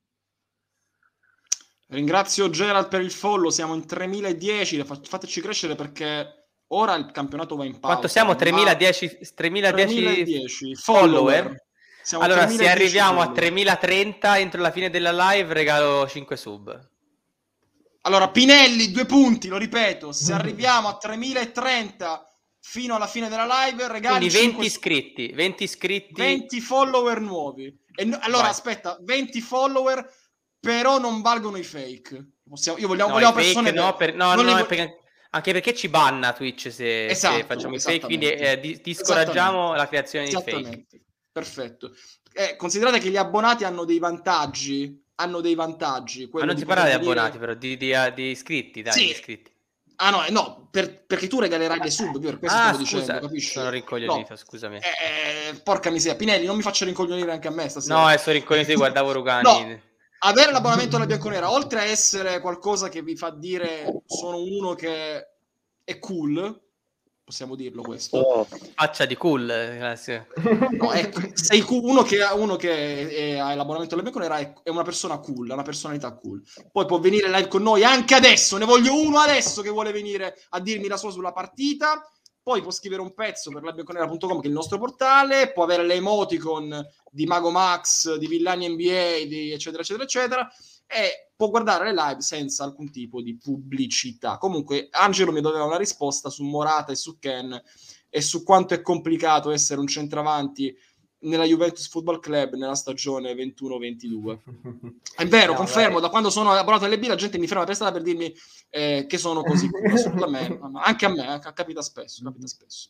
Ringrazio Gerald per il follow, siamo in tremiladieci, fateci crescere perché ora il campionato va in pausa. Quanto siamo? tremiladieci, tremiladieci follower? follower. Siamo Allora, se tremiladieci arriviamo follower. a tremilatrenta entro la fine della live, regalo cinque sub. Allora, Pinelli, due punti, lo ripeto, se arriviamo a tremilatrenta fino alla fine della live, regali Quindi venti cinque iscritti, venti iscritti. venti follower nuovi. E no, allora, Vai. aspetta, venti follower, però non valgono i fake. Possiamo, io vogliamo, No, vogliamo i fake persone no, per, per, no, non no, li vo- perché, anche perché ci banna Twitch se, Esatto, se facciamo i fake, quindi esattamente. eh, di, discoraggiamo Esattamente. la creazione di fake. Esattamente. Perfetto. Eh, considerate che gli abbonati hanno dei vantaggi, hanno dei vantaggi. Ma quello non di si parla di poter venire- abbonati, però, di, di, di iscritti, dai, Sì. di iscritti. Ah no, eh, no, per- perché tu regalerai le sub, per questo Ah, stavo scusa, dicendo, capisci? sono rincoglionito, No. scusami. Eh, porca miseria, Pinelli, non mi faccia rincoglionire anche a me stasera. No, è sto rincoglionito, guardavo Rugani. No, avere l'abbonamento alla Bianconera, oltre a essere qualcosa che vi fa dire sono uno che è cool, possiamo dirlo questo. Oh, Faccia di cool. eh, sì. No, ecco, sei cool, uno che ha uno che è- ha l'abbonamento alla Bianconera è, è una persona cool, ha una personalità cool. Poi può venire live con noi anche adesso, ne voglio uno adesso che vuole venire a dirmi la sua sulla partita. Poi può scrivere un pezzo per la bianconera punto com, che è il nostro portale, può avere le emoticon di Mago Max, di Villani N B A, di eccetera eccetera eccetera, e può guardare le live senza alcun tipo di pubblicità. Comunque Angelo mi doveva una risposta su Morata e su Ken e su quanto è complicato essere un centravanti nella Juventus Football Club nella stagione ventuno ventidue. È vero, No, confermo, beh. da quando sono abbonato alle B la gente mi ferma per strada per dirmi eh, che sono così cool. Assolutamente, anche a me, eh, capita spesso, capita spesso.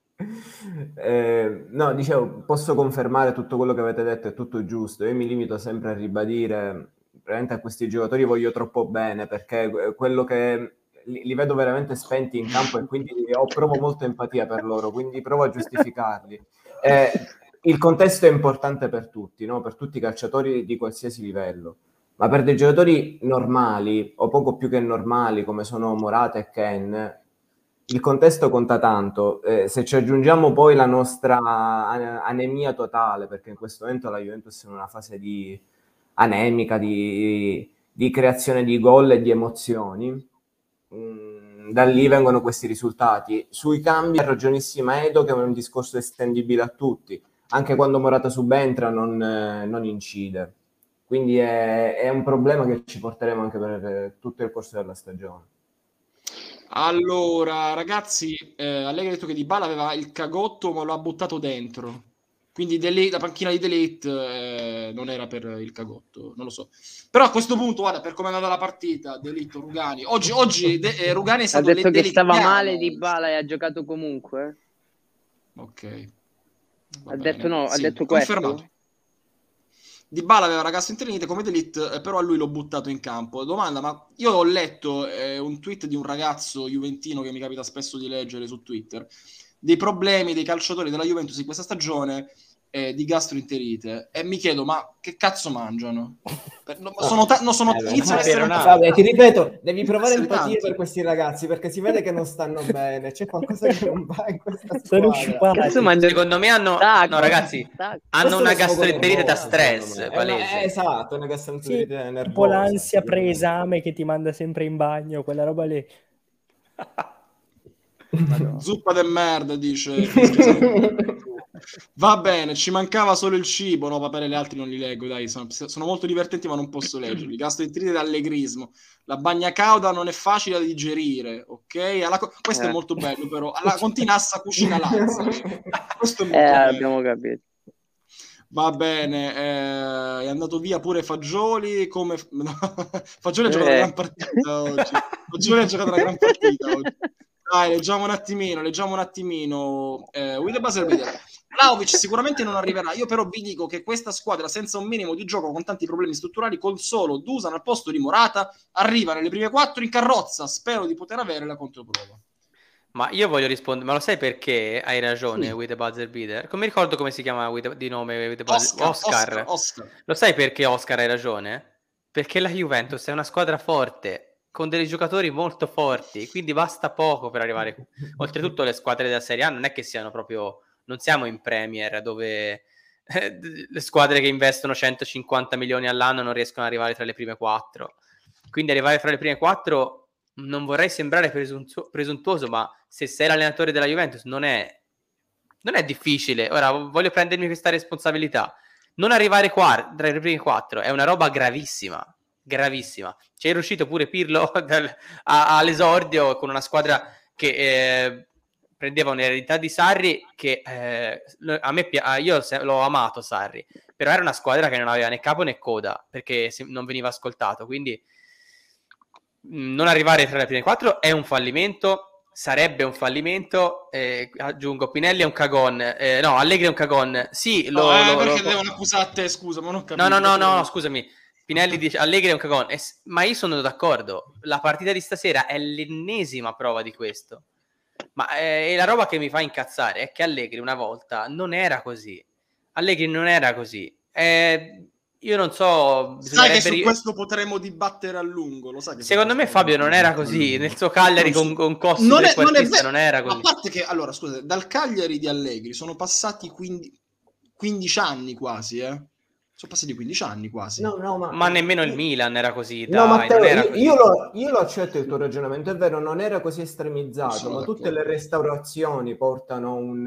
Eh, no, dicevo, posso confermare tutto quello che avete detto, è tutto giusto. Io mi limito sempre a ribadire, veramente a questi giocatori voglio troppo bene, perché quello che li, li vedo veramente spenti in campo e quindi ho, provo molta empatia per loro, quindi provo a giustificarli. Eh, il contesto è importante per tutti, no? Per tutti i calciatori di qualsiasi livello, ma per dei giocatori normali o poco più che normali come sono Morata e Ken, il contesto conta tanto. Eh, se ci aggiungiamo poi la nostra anemia totale, perché in questo momento la Juventus è in una fase di anemica, di, di creazione di gol e di emozioni, mh, da lì vengono questi risultati. Sui cambi ha ragionissima Edo, che è un discorso estendibile a tutti. Anche quando Morata subentra non, eh, non incide. Quindi è, è un problema che ci porteremo anche per eh, tutto il corso della stagione. Allora, ragazzi, eh, Allegri ha detto che Dybala aveva il cagotto, ma lo ha buttato dentro. Quindi Delete, la panchina di Delete eh, non era per il cagotto, non lo so. Però a questo punto, guarda, per come è andata la partita, Delete, Rugani. Oggi, oggi de- eh, Rugani è ha stato detto le- che stava deletiano. male Dybala e ha giocato comunque. Ok. Va Ha bene. detto no, ha Sì, detto confermato. questo. Dybala aveva la gastroenterite come D'Elite, eh, però a lui l'ho buttato in campo. Domanda, ma io ho letto eh, un tweet di un ragazzo juventino che mi capita spesso di leggere su Twitter, dei problemi dei calciatori della Juventus in questa stagione eh, di gastroenterite, e mi chiedo, ma che cazzo mangiano? Per, no, sono ta- no, sono, Eh, iniziano a vero, essere no. tanti. Vabbè, ti ripeto, devi provare essere empatia tanti. per questi ragazzi, perché si vede che non stanno bene, c'è qualcosa che non va in questa Sono squadra. sciupati. Cazzo, mangia- Secondo me hanno, Taco, no ragazzi, taco. hanno Questo una lo sfogo gastroenterite da nervoso, secondo stress, me. È una- palese. è esatto, una Sì, gastroenterite nervosa. tipo l'ansia sicuramente. pre-esame che ti manda sempre in bagno, quella roba lì. Madonna. Zuppa de merda, dice. Va bene, ci mancava solo il cibo. No, va bene, gli altri non li leggo, dai, sono, sono molto divertenti, ma non posso leggerli. Gastroenterite d'allegrismo. La bagna cauda non è facile da digerire, ok? Alla, questo Eh. è molto bello, però. Alla continassa cucina Lazza. Questo è molto Eh, bello. abbiamo capito. Va bene, eh, è andato via pure Fagioli. Come no, Fagioli ha giocato una Eh. gran partita oggi. Fagioli ha giocato una gran partita oggi. Dai, leggiamo un attimino, leggiamo un attimino. Eh, With the buzzer beater. Vlahovic sicuramente non arriverà. Io però vi dico che questa squadra, senza un minimo di gioco, con tanti problemi strutturali, col solo Dusan al posto di Morata, arriva nelle prime quattro in carrozza. Spero di poter avere la controprova. Ma io voglio rispondere, ma lo sai perché hai ragione, Sì. With the buzzer beater? Non mi ricordo come si chiama with the- di nome with the buzzer- Oscar, Oscar. Oscar, Oscar. Lo sai perché Oscar hai ragione? Perché la Juventus è una squadra forte, con dei giocatori molto forti, quindi basta poco per arrivare. Oltretutto le squadre della Serie A non è che siano proprio, non siamo in Premier dove eh, le squadre che investono centocinquanta milioni all'anno non riescono ad arrivare tra le prime quattro. Quindi arrivare tra le prime quattro, non vorrei sembrare presuntu- presuntuoso, ma se sei l'allenatore della Juventus non è, non è difficile. Ora voglio prendermi questa responsabilità. Non arrivare qua tra le prime quattro è una roba gravissima, gravissima. Ci è riuscito pure Pirlo dal, a, all'esordio con una squadra che eh, prendeva un'eredità di Sarri che eh, a me pi- io se- l'ho amato Sarri, però era una squadra che non aveva né capo né coda perché se- non veniva ascoltato, quindi mh, non arrivare tra le prime quattro è un fallimento, sarebbe un fallimento. Eh, aggiungo, Pinelli è un cagon, eh, no, Allegri è un cagon, sì, lo, No, eh, lo- perché lo- devono accusare a te, scusa, ma non ho capito. no, no, no, no, Perché- scusami. Pinelli dice Allegri è un cagone, Eh, s- ma io sono d'accordo. La partita di stasera è l'ennesima prova di questo. Ma eh, la roba che mi fa incazzare è che Allegri una volta non era così. Allegri non era così. Eh, io non so. Sai che bisognerebbe su ri- questo potremo dibattere a lungo, lo sai che su Secondo me questo Fabio non potremo era dibattere a così. lungo. Nel suo Cagliari Non con, so- con Costi non è, non è trequartista vero. non era A così. parte che, allora, scusa, dal Cagliari di Allegri sono passati quindici, quindici anni quasi, eh? Sono passati quindici anni quasi. No, no, ma... Ma nemmeno il Milan era così. No, Dai, Matteo, non era io, così. io lo, io lo accetto il tuo ragionamento, è vero, non era così estremizzato, Sono ma d'accordo. tutte le restaurazioni portano un,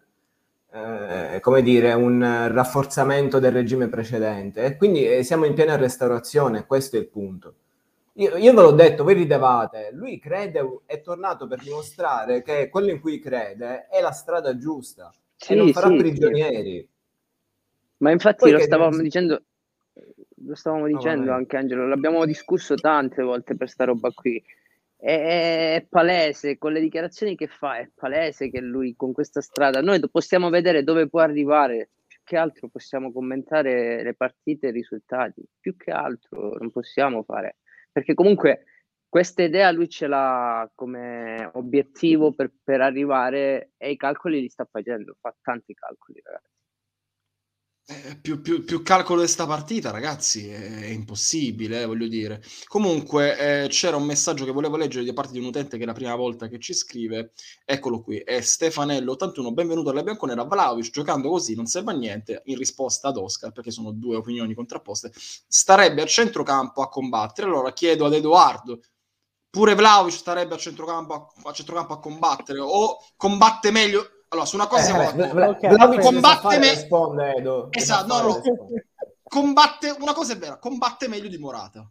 eh, come dire, un rafforzamento del regime precedente e quindi eh, siamo in piena restaurazione, questo è il punto. Io, io ve l'ho detto, voi ridevate, lui crede, è tornato per dimostrare che quello in cui crede è la strada giusta Sì, e non farà sì, prigionieri. Ma infatti Poi lo che- stavamo dicendo, lo stavamo No, dicendo vai. anche Angelo, l'abbiamo discusso tante volte per sta roba qui. È, è palese, con le dichiarazioni che fa, è palese che lui con questa strada, noi do- possiamo vedere dove può arrivare, più che altro possiamo commentare le partite e i risultati, più che altro non possiamo fare, perché comunque questa idea lui ce l'ha come obiettivo per, per arrivare e i calcoli li sta facendo, fa tanti calcoli, ragazzi. Eh, più, più- più calcolo di sta partita, ragazzi, è, è impossibile, eh, voglio dire. Comunque, eh, c'era un messaggio che volevo leggere da parte di un utente che è la prima volta che ci scrive. Eccolo qui, è Stefanello ottantuno. Benvenuto alla Bianconera. Vlahovic, giocando così non serve a niente, in risposta ad Oscar, perché sono due opinioni contrapposte. Starebbe a centrocampo a combattere. Allora chiedo ad Edoardo, pure Vlahovic starebbe a centrocampo a, a centrocampo a combattere, o combatte meglio? Allora, su una cosa siamo Eh, d'accordo. Vla- Ok, Vlahovic combatte ne sa fare, me- risponde, Edo. Ne sa Esatto, no, fare, no. risponde. Combatte, una cosa è vera, combatte meglio di Morata.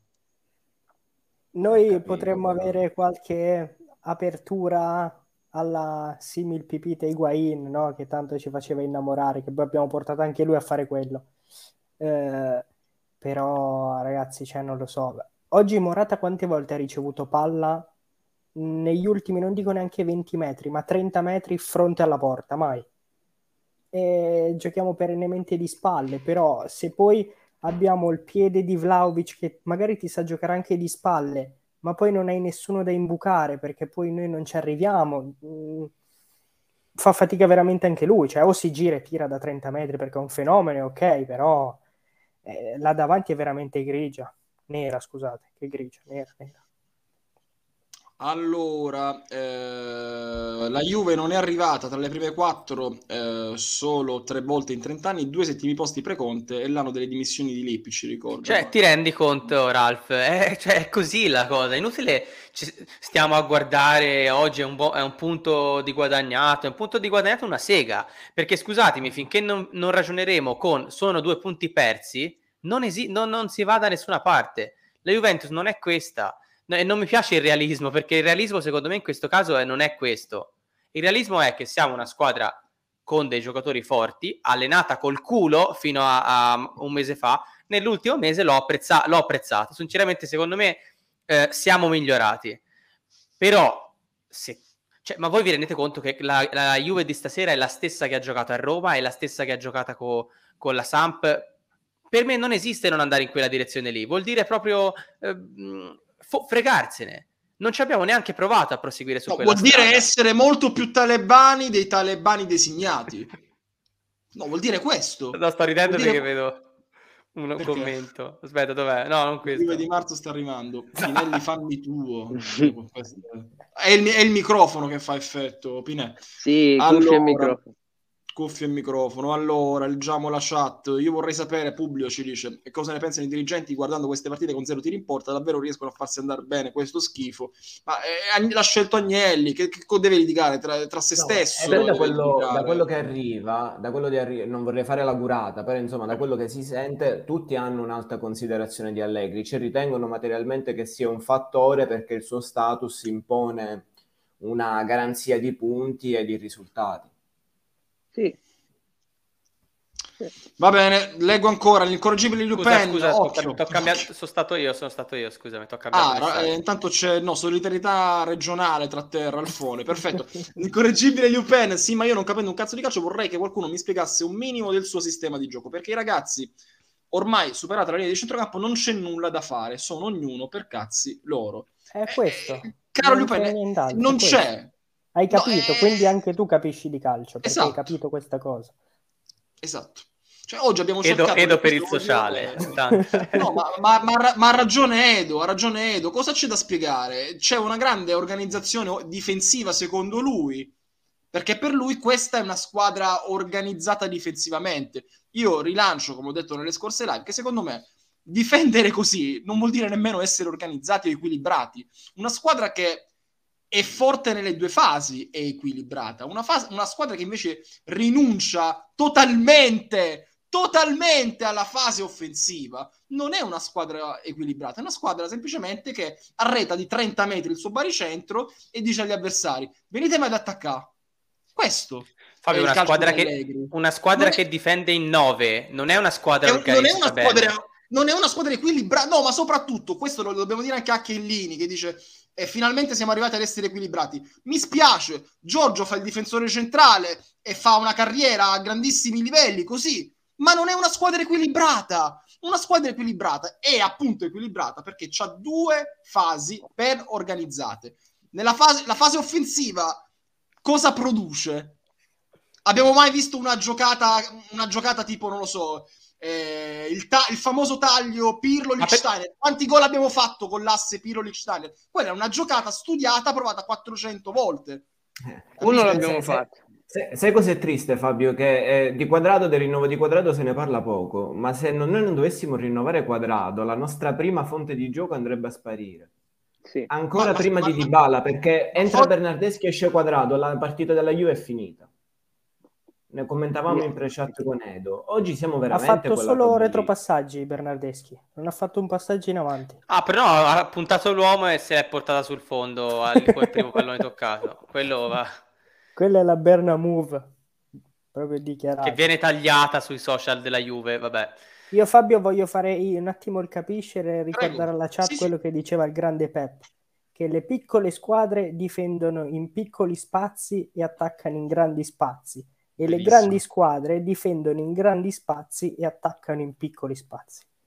Noi Capito, potremmo però. avere qualche apertura alla simil Pipita Higuain, no? Che tanto ci faceva innamorare, che poi abbiamo portato anche lui a fare quello. Eh, però, ragazzi, cioè, non lo so. Oggi Morata quante volte ha ricevuto palla? Negli ultimi, non dico neanche venti metri, ma trenta metri fronte alla porta, mai. E giochiamo perennemente di spalle, però se poi abbiamo il piede di Vlahovic che magari ti sa giocare anche di spalle, ma poi non hai nessuno da imbucare perché poi noi non ci arriviamo. Mm, fa fatica veramente anche lui, cioè o si gira e tira da trenta metri perché è un fenomeno, ok, però eh, là davanti è veramente grigia, nera, scusate, che grigia, nera, nera. Allora, eh, la Juve non è arrivata tra le prime quattro eh, solo tre volte in trenta anni, due settimi posti pre-Conte e l'anno delle dimissioni di Lippi, ci ricordo. Cioè, ti rendi conto, Ralph? È, cioè, è così la cosa. Inutile ci stiamo a guardare oggi è un, bo- è un punto di guadagnato, è un punto di guadagnato una sega. Perché scusatemi, finché non, non ragioneremo con sono due punti persi, non, esi- non, non si va da nessuna parte. La Juventus non è questa. E non mi piace il realismo, perché il realismo secondo me in questo caso è, non è questo. Il realismo è che siamo una squadra con dei giocatori forti, allenata col culo fino a, a un mese fa. Nell'ultimo mese l'ho, apprezza- l'ho apprezzato. Sinceramente, secondo me eh, siamo migliorati. Però, se, cioè, ma voi vi rendete conto che la, la Juve di stasera è la stessa che ha giocato a Roma, è la stessa che ha giocato co- con la Samp? Per me non esiste non andare in quella direzione lì. Vuol dire proprio eh, fo- fregarsene. Non ci abbiamo neanche provato a proseguire su No, quella vuol strada. dire essere molto più talebani dei talebani designati. No, vuol dire questo. No, sto ridendo Vuol dire- perché vedo un Perché? commento. Aspetta, dov'è? No, non Il questo. due di marzo sta arrivando. Pinelli, fammi tuo. È il, è il microfono che fa effetto, Pinè. Sì, Allora, cuffia e microfono. Cuffia e microfono. Allora, leggiamo la chat. Io vorrei sapere, Publio ci dice, e cosa ne pensano i dirigenti guardando queste partite con zero tiri in porta. Davvero riescono a farsi andare bene questo schifo? Ma eh, l'ha scelto Agnelli, che, che deve litigare tra, tra se No, stesso? e poi da deve quello, da litigare. quello che arriva, da quello di arri- non vorrei fare la curata, però insomma da quello che si sente, tutti hanno un'alta considerazione di Allegri, ci ritengono materialmente che sia un fattore perché il suo status impone una garanzia di punti e di risultati. Sì. Va bene, leggo ancora l'incorreggibile Lupin. Scusa, scusa, occhio. t'ho cambiato, sono stato io, sono stato io, scusami, t'ho cambiato Ah, messaggio. eh, intanto c'è no, solidarietà regionale tra te e Ralfone, perfetto. L'incorreggibile Lupin, sì, ma io non capendo un cazzo di calcio vorrei che qualcuno mi spiegasse un minimo del suo sistema di gioco, perché i ragazzi, ormai superata la linea di centrocampo, non c'è nulla da fare, sono ognuno per cazzi loro. È questo. Eh, caro Non c'è Lupin, nient'altro, non è questo. c'è. Hai No, capito, eh, quindi anche tu capisci di calcio, perché esatto. hai capito questa cosa. Esatto. Cioè, oggi abbiamo Edo, cercato Edo per il l'episodio, sociale. eh, no, ma, ma, ma, ma ha ragione Edo, ha ragione Edo. Cosa c'è da spiegare? C'è una grande organizzazione difensiva secondo lui, perché per lui questa è una squadra organizzata difensivamente. Io rilancio, come ho detto nelle scorse live, che secondo me difendere così non vuol dire nemmeno essere organizzati o equilibrati. Una squadra che è forte nelle due fasi è equilibrata. Una, fase, una squadra che invece rinuncia totalmente totalmente alla fase offensiva non è una squadra equilibrata, è una squadra semplicemente che arreta di trenta metri il suo baricentro e dice agli avversari venitemi ad attaccare. Questo Fabio, è il una calcio squadra, di che, Allegri. una squadra Non che è- difende in nove, non è una squadra è un- non è una organizzata squadra bene. non è una squadra equilibrata, no, ma soprattutto questo lo dobbiamo dire anche a Chiellini che dice e finalmente siamo arrivati ad essere equilibrati. Mi spiace, Giorgio fa il difensore centrale e fa una carriera a grandissimi livelli, così, ma non è una squadra equilibrata. Una squadra equilibrata è appunto equilibrata perché c'ha due fasi ben organizzate. Nella fase, la fase offensiva cosa produce? Abbiamo mai visto una giocata, una giocata tipo, non lo so, eh, il, ta- il famoso taglio Pirlo-Lichtsteiner? Per... Quanti gol abbiamo fatto con l'asse Pirlo-Lichtsteiner? Quella è una giocata studiata, provata quattrocento volte. Uno Se- l'abbiamo se- fatto. se- Sai cos'è triste, Fabio? Che eh, di Quadrado, del rinnovo di Quadrado se ne parla poco, ma se non- noi non dovessimo rinnovare Quadrado, la nostra prima fonte di gioco andrebbe a sparire. Sì. Ancora Ma- ma- prima ma- di Dybala, perché ma entra for- Bernardeschi e esce Quadrado, la partita della Juve è finita. Ne commentavamo No. in pre-chat con Edo. Oggi siamo Ha veramente fatto quella solo roba lì. retropassaggi Bernardeschi, non ha fatto un passaggio in avanti. Ah, però ha puntato l'uomo e se l'è portata sul fondo al, col primo pallone toccato. Quello va, Quella è la Berna Move, proprio che dichiarata. viene tagliata sui social della Juve, vabbè. Io Fabio voglio fare un attimo il capiscere e ricordare Prego. alla chat Sì, sì. quello che diceva il grande Pep, che le piccole squadre difendono in piccoli spazi e attaccano in grandi spazi e le Bellissimo. grandi squadre difendono in grandi spazi e attaccano in piccoli spazi.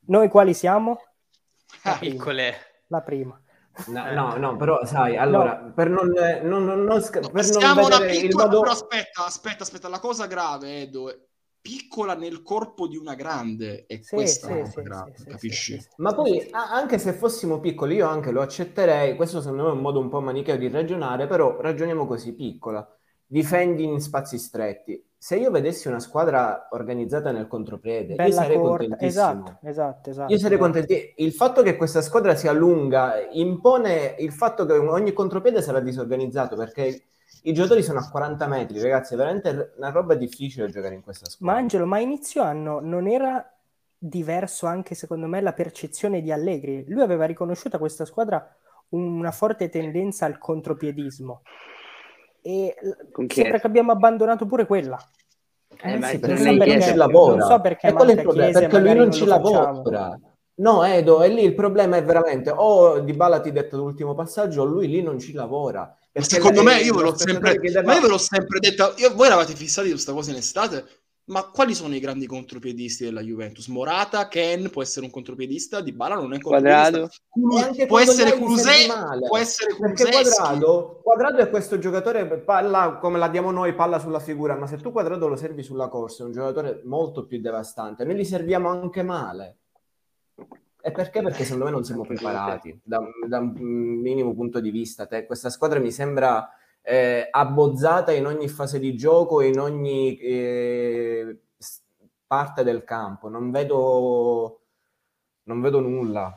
Noi quali siamo? La piccole. La prima. No, no, no, però sai, allora, no. per non, non, non, non, per non siamo una vedere piccola, il modo... però aspetta, aspetta, aspetta, la cosa grave è dove piccola nel corpo di una grande, e sì, questa sì, è la cosa sì, grave, sì, capisci? Sì, sì, Ma poi, anche se fossimo piccoli, io anche lo accetterei, questo secondo me è un modo un po' manicheo di ragionare, però ragioniamo così, piccola, difendi in spazi stretti. Se io vedessi una squadra organizzata nel contropiede, Bella io sarei corta. contentissimo. Esatto, esatto, esatto. Io sarei esatto. contentissimo. Il fatto che questa squadra sia lunga impone il fatto che ogni contropiede sarà disorganizzato, perché i giocatori sono a quaranta metri, ragazzi, è veramente una roba difficile giocare in questa squadra. Ma Angelo, ma inizio anno non era diverso anche secondo me la percezione di Allegri? Lui aveva riconosciuto a questa squadra una forte tendenza al contropiedismo e sembra che abbiamo abbandonato pure quella. Eh, eh sì, perché non, perché, non ci lavora. Non so perché, è quello il problema, perché lui non ci lavora. Facciamo. No, Edo, e lì il problema è veramente o Dybala ti detta l'ultimo passaggio o lui lì non ci lavora. Secondo me io ve l'ho sempre, deve... ma io ve l'ho sempre detto, io, voi eravate fissati su questa cosa in estate, ma quali sono i grandi contropiedisti della Juventus? Morata, Ken può essere un contropiedista, Dybala non è un contropiedista. Quadrado. Può essere Kulusevski, può essere Kulusevski. Quadrado, Quadrado è questo giocatore, palla come la diamo noi, palla sulla figura, ma se tu Quadrado lo servi sulla corsa, è un giocatore molto più devastante. Noi li serviamo anche male. E perché? Perché secondo me non siamo preparati da, da un minimo punto di vista. Te, questa squadra mi sembra eh, abbozzata in ogni fase di gioco, in ogni eh, parte del campo. Non vedo, non vedo nulla.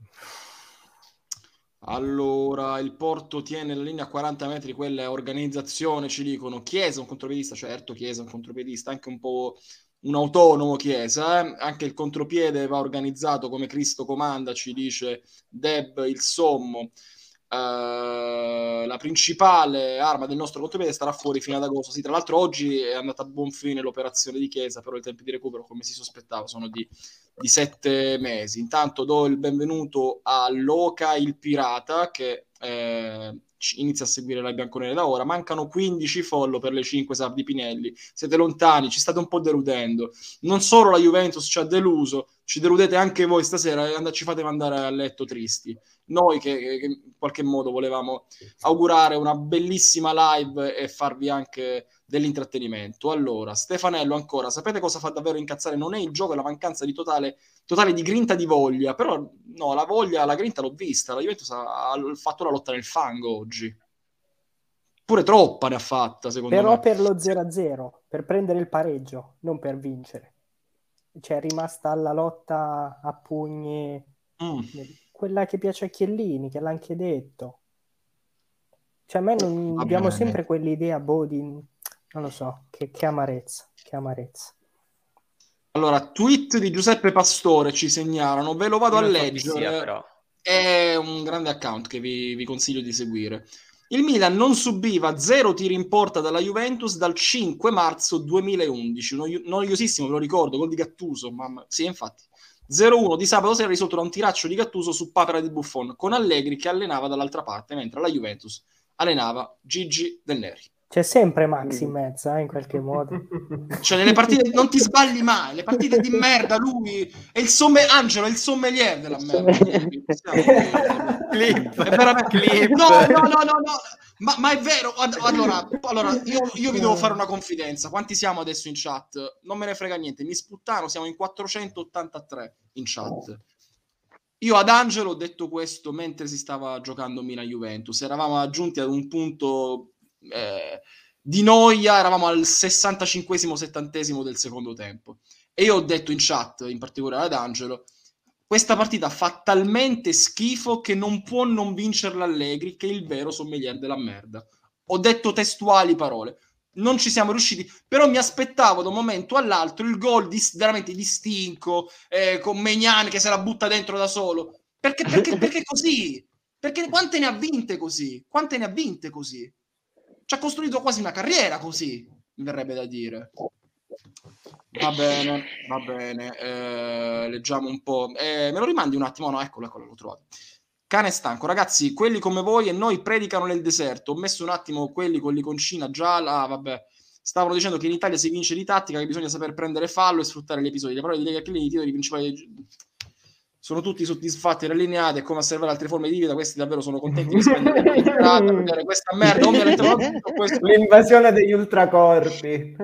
Allora, il Porto tiene la linea a quaranta metri, quella è organizzazione, ci dicono. Chiesa un contropiedista, certo, Chiesa un contropiedista, anche un po' un autonomo Chiesa, eh? Anche il contropiede va organizzato come Cristo comanda, ci dice Deb il Sommo. Uh, la principale arma del nostro contropiede starà fuori fino ad agosto. Sì, tra l'altro oggi è andata a buon fine l'operazione di Chiesa, però i tempi di recupero, come si sospettava, sono di, di sette mesi. Intanto do il benvenuto a Loca il Pirata, che eh, inizia a seguire la bianconera da ora. Mancano quindici follow per le cinque sub di Pinelli, siete lontani, ci state un po' deludendo. Non solo la Juventus ci ha deluso, ci deludete anche voi stasera e ci fate mandare a letto tristi. Noi che, che in qualche modo volevamo augurare una bellissima live e farvi anche dell'intrattenimento. Allora, Stefanello ancora, sapete cosa fa davvero incazzare? Non è il gioco, è la mancanza di totale, totale di grinta di voglia, però no, la voglia, la grinta l'ho vista, la Juventus ha, ha fatto la lotta nel fango oggi. Pure troppa ne ha fatta, secondo però me. Però per lo zero a zero, per prendere il pareggio, non per vincere. Cioè è rimasta alla lotta a pugni... Mm. Quella che piace a Chiellini, che l'ha anche detto. Cioè a me non Va abbiamo bene. sempre quell'idea, boh, di... non lo so, che, che amarezza, che amarezza. Allora, tweet di Giuseppe Pastore ci segnalano, ve lo vado Io a non so leggere. chi sia, però. È un grande account che vi, vi consiglio di seguire. Il Milan non subiva zero tiri in porta dalla Juventus dal cinque marzo duemilaundici, Noi- noiosissimo, ve lo ricordo, gol di Gattuso, mamma. Sì, infatti. zero uno di sabato sera risolto da un tiraccio di Gattuso su papera di Buffon, con Allegri che allenava dall'altra parte, mentre la Juventus allenava Gigi Del Neri. C'è sempre Max in mezzo, eh, in qualche modo. Cioè, nelle partite non ti sbagli mai, le partite di merda, lui è il somme Angelo, è il sommelier della merda. Clip. È veramente Clip. No, no, no, no, no. Ma, ma è vero. Allora, allora io, io vi devo fare una confidenza. Quanti siamo adesso in chat? Non me ne frega niente. Mi sputtano, siamo in quattrocentottantatré in chat. Io ad Angelo ho detto questo mentre si stava giocando Milan-Juventus. Eravamo aggiunti ad un punto eh, di noia, eravamo al sessantacinquesimo, settantesimo del secondo tempo. E io ho detto in chat, in particolare ad Angelo, questa partita fa talmente schifo che non può non vincerla Allegri, che è il vero sommelier della merda. Ho detto testuali parole. Non ci siamo riusciti, però mi aspettavo da un momento all'altro il gol di, veramente di stinco, eh, con Maignan che se la butta dentro da solo. Perché, perché, perché così? Perché quante ne ha vinte così? Quante ne ha vinte così? Ci ha costruito quasi una carriera così, mi verrebbe da dire. Va bene, va bene, eh, leggiamo un po'. Eh, me lo rimandi un attimo? No, eccolo, eccolo, l'ho trovato. Cane stanco, ragazzi, quelli come voi e noi predicano nel deserto. Ho messo un attimo quelli con l'iconcina gialla. Ah, vabbè, stavano dicendo che in Italia si vince di tattica, che bisogna saper prendere fallo e sfruttare gli episodi. Le parole di Lega Chiellini, i titoli principali. sono tutti soddisfatti, allineati, è come osservare altre forme di vita, questi davvero sono contenti di spendere per vedere questa merda, non mi questo... l'invasione degli ultracorpi.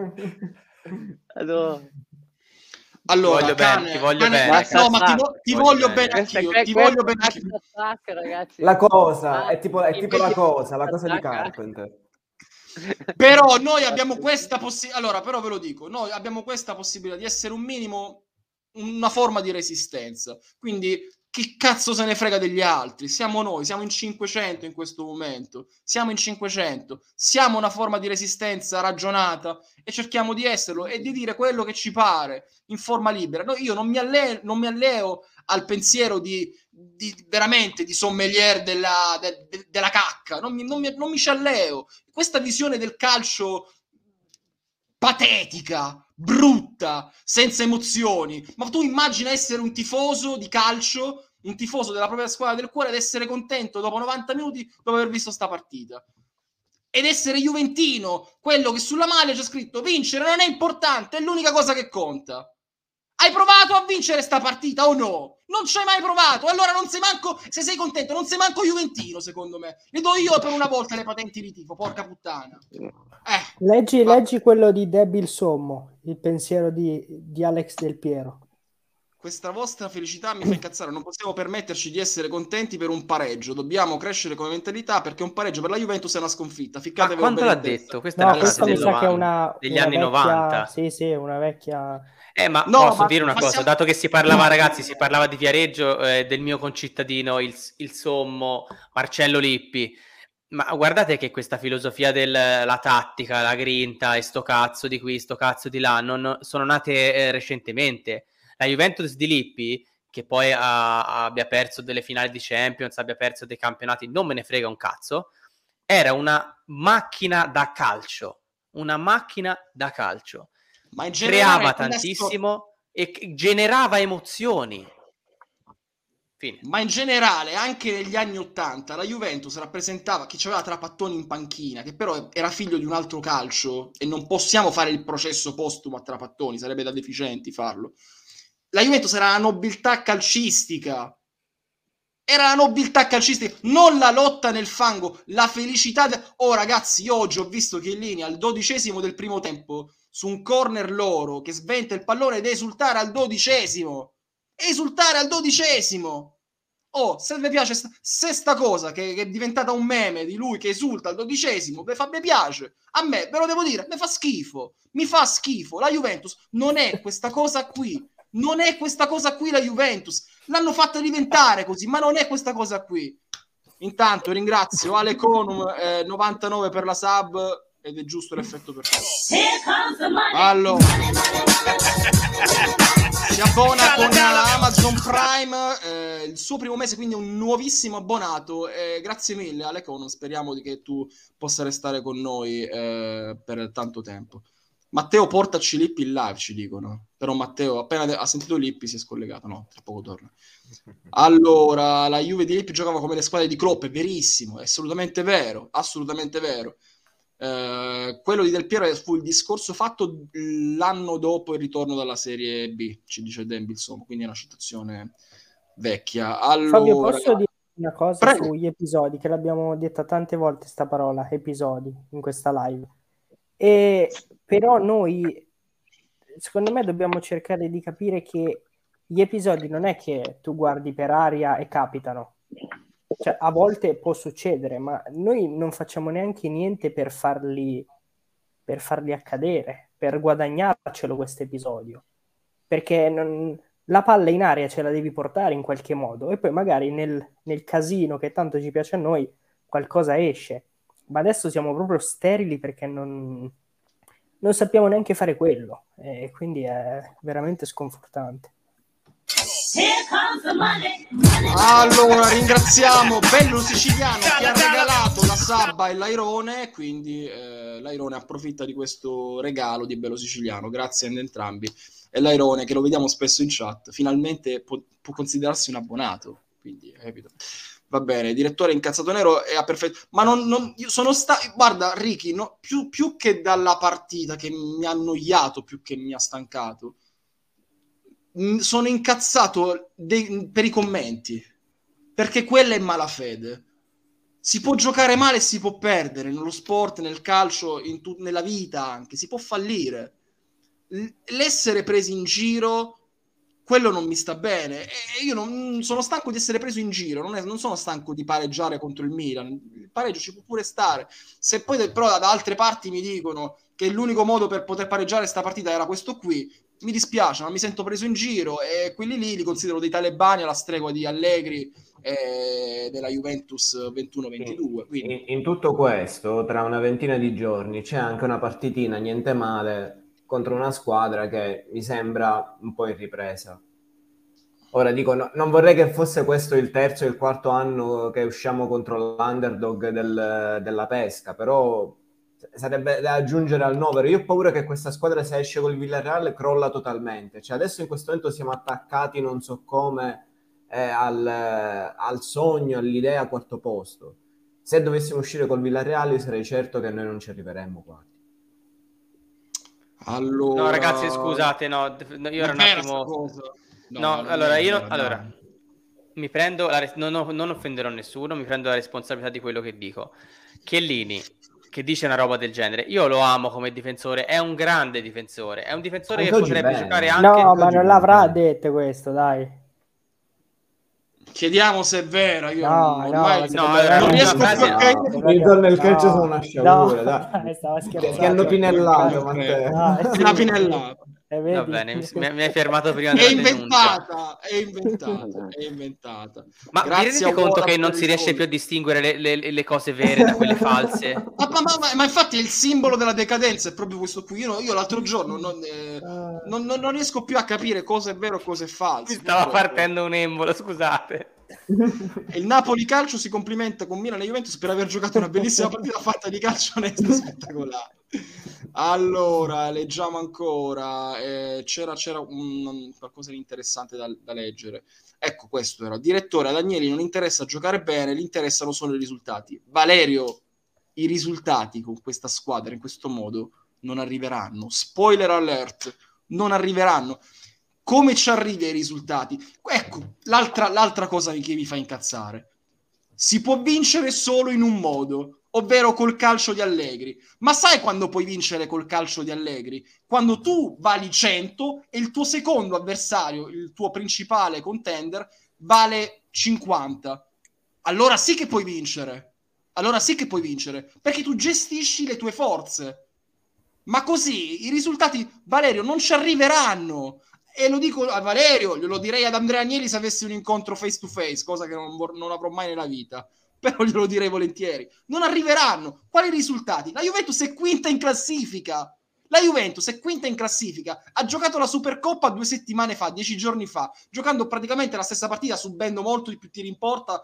Allora, Allora, voglio cane, bene, ti voglio cane, bene. No, ma ti, vo- ti voglio voglio bene. bene anch'io, Questa- ti questo voglio bene Max anch'io. Attack, ragazzi. La cosa, Ah, è tipo, è tipo la invece- cosa, la cosa di Attack. Carpenter. Però noi abbiamo questa possibilità, allora però ve lo dico, noi abbiamo questa possibilità di essere un minimo, una forma di resistenza, quindi chi cazzo se ne frega degli altri, siamo noi, siamo in cinquecento in questo momento, siamo in cinquecento, siamo una forma di resistenza ragionata e cerchiamo di esserlo e di dire quello che ci pare in forma libera. No, io non mi, alle- non mi alleo al pensiero di, di veramente di sommelier della, de- de- della cacca, non mi, non, mi, non mi ci alleo. Questa visione del calcio patetica, brutta, senza emozioni, ma tu immagina essere un tifoso di calcio, un tifoso della propria squadra del cuore ed essere contento dopo novanta minuti dopo aver visto sta partita ed essere juventino, quello che sulla maglia c'è scritto vincere non è importante, è l'unica cosa che conta. Hai provato a vincere sta partita o no? Non ci hai mai provato, allora non sei manco, se sei contento, non sei manco juventino, secondo me. Le do io per una volta le patenti di tifo, porca puttana. Eh, Leggi, va- leggi quello di Debbie il Sommo, il pensiero di, di Alex Del Piero. Questa vostra felicità mi fa incazzare, non possiamo permetterci di essere contenti per un pareggio, dobbiamo crescere come mentalità perché un pareggio per la Juventus è una sconfitta. Ma Ficcatevi quando bene l'ha in testa. detto? Questa No, è una questa frase mi del sa che è novanta, una, degli una anni vecchia, novanta. sì, sì, una vecchia. Eh, ma No, posso ma- dire una ma cosa, siamo- dato che si parlava, ragazzi, si parlava di Viareggio, eh, del mio concittadino, il, il sommo Marcello Lippi, ma guardate che questa filosofia della tattica, la grinta e sto cazzo di qui, sto cazzo di là, non, sono nate eh, recentemente. La Juventus di Lippi, che poi ha, abbia perso delle finali di Champions, abbia perso dei campionati, non me ne frega un cazzo, era una macchina da calcio, una macchina da calcio. Ma in generale Creava adesso- tantissimo e c- generava emozioni. Fine. Ma in generale, anche negli anni Ottanta, la Juventus rappresentava chi aveva Trapattoni in panchina, che però era figlio di un altro calcio, e non possiamo fare il processo postumo a Trapattoni, sarebbe da deficienti farlo. La Juventus era la nobiltà calcistica. Era la nobiltà calcistica, non la lotta nel fango, la felicità. De... Oh ragazzi, io oggi ho visto Chiellini al dodicesimo del primo tempo, su un corner loro, che sventa il pallone ed esultare al dodicesimo. Esultare al dodicesimo. Oh, se vi piace sta, se sta cosa che, che è diventata un meme di lui che esulta al dodicesimo, mi fa, mi piace. A me, ve lo devo dire, mi fa schifo. Mi fa schifo. La Juventus non è questa cosa qui. Non è questa cosa qui la Juventus. L'hanno fatta diventare così, ma non è questa cosa qui. Intanto ringrazio Ale Conum eh, novantanove per la sub ed è giusto l'effetto per te. Allora, si abbona con Amazon Prime, eh, il suo primo mese, quindi un nuovissimo abbonato. Eh, grazie mille Ale Conum, speriamo di che tu possa restare con noi eh, per tanto tempo. Matteo, portaci Lippi in live, ci dicono. Però Matteo, appena ha sentito Lippi, si è scollegato. No, tra poco torna. Allora, la Juve di Lippi giocava come le squadre di Klopp, è verissimo, è assolutamente vero, assolutamente vero. Eh, quello di Del Piero fu il discorso fatto l'anno dopo il ritorno dalla Serie B, ci dice Demby, insomma, quindi è una citazione vecchia. Allora... Fabio, posso dire una cosa Prego. sugli episodi, che l'abbiamo detta tante volte sta parola, episodi, in questa live. E però noi, secondo me, dobbiamo cercare di capire che gli episodi non è che tu guardi per aria e capitano. Cioè, a volte può succedere, ma noi non facciamo neanche niente per farli, per farli accadere, per guadagnarcelo questo episodio. Perché non, la palla in aria ce la devi portare in qualche modo e poi magari nel, nel casino che tanto ci piace a noi qualcosa esce. Ma adesso siamo proprio sterili perché non, non sappiamo neanche fare quello e quindi è veramente sconfortante. Allora, ringraziamo Bello Siciliano che ha regalato la sabba e l'airone, quindi eh, l'airone approfitta di questo regalo di Bello Siciliano, grazie ad entrambi. E l'airone, che lo vediamo spesso in chat, finalmente può, può considerarsi un abbonato, quindi capito? Va bene, direttore incazzato nero è a perfetto, ma non, non io sono stato, guarda Ricky, no, più, più che dalla partita che mi ha annoiato, più che mi ha stancato, mh, sono incazzato de- per i commenti, perché quella è malafede. Si può giocare male e si può perdere nello sport, nel calcio, in tu- nella vita anche, si può fallire. L- l'essere presi in giro, quello non mi sta bene. E io non sono stanco di essere preso in giro, non, è, non sono stanco di pareggiare contro il Milan. Il pareggio ci può pure stare. Se poi però da altre parti mi dicono che l'unico modo per poter pareggiare sta partita era questo qui, mi dispiace, ma mi sento preso in giro e quelli lì li considero dei talebani alla stregua di Allegri e della Juventus ventuno ventidue. In, in, in tutto questo, tra una ventina di giorni, c'è anche una partitina niente male contro una squadra che mi sembra un po' in ripresa. Ora dico, no, non vorrei che fosse questo il terzo e il quarto anno che usciamo contro l'underdog del, della pesca, però sarebbe da aggiungere al novero. Io ho paura che questa squadra, se esce col Villarreal, crolla totalmente. Cioè adesso in questo momento siamo attaccati non so come eh, al, al sogno, all'idea quarto posto. Se dovessimo uscire col Villarreal sarei certo che noi non ci arriveremmo qua. Allora... No, ragazzi, scusate, no, io ero un attimo... No, no, allora vera, io... vera, allora, mi prendo... La res... non, ho, non offenderò nessuno, mi prendo la responsabilità di quello che dico. Chiellini, che dice una roba del genere, io lo amo come difensore, è un grande difensore, è un difensore anche che potrebbe bene. giocare anche... No, anche ma non bene. l'avrà detto questo, dai. Chiediamo se è vera, io no, non, no, ormai no, non allora, riesco no, più a no, credere. Il gol nel calcio no, sono una sciagura, no, dai. dai, stava Ti scherzando. hanno pinellato, Non Matteo. credo. Dai, È sì, una sì. pinellata. Eh, Va vedi? bene, mi, mi hai fermato prima È della denuncia. inventata, è inventata, è inventata. Ma vi Grazie rendete a conto Wallace che non per si riesce più a rispondere. distinguere le, le, le cose vere da quelle false? Ma, ma, ma, ma infatti è il simbolo della decadenza, è proprio questo qui. Io, io l'altro giorno non, eh, non, non, non riesco più a capire cosa è vero e cosa è falso. Mi stava purtroppo. partendo un embolo, scusate. E il Napoli Calcio si complimenta con Milan e Juventus per aver giocato una bellissima partita fatta di calcio onesto e spettacolare. Allora, leggiamo ancora. Eh, c'era c'era un, un, qualcosa di interessante da, da leggere. Ecco, questo era. Direttore, ad Agnelli non interessa giocare bene, gli interessano solo i risultati. Valerio, i risultati con questa squadra in questo modo non arriveranno. Spoiler alert, non arriveranno. Come ci arrivi ai risultati? Ecco, l'altra, l'altra cosa che mi fa incazzare. Si può vincere solo in un modo, ovvero col calcio di Allegri. Ma sai quando puoi vincere col calcio di Allegri? Quando tu vali cento e il tuo secondo avversario, il tuo principale contender, vale cinquanta. Allora sì che puoi vincere. Allora sì che puoi vincere, perché tu gestisci le tue forze. Ma così i risultati, Valerio, non ci arriveranno. E lo dico a Valerio, glielo direi ad Andrea Agnelli se avessi un incontro face to face, cosa che non, non avrò mai nella vita, però glielo direi volentieri. Non arriveranno. Quali risultati? La Juventus è quinta in classifica. La Juventus è quinta in classifica. Ha giocato la Supercoppa due settimane fa, dieci giorni fa, giocando praticamente la stessa partita, subendo molto di più tiri in porta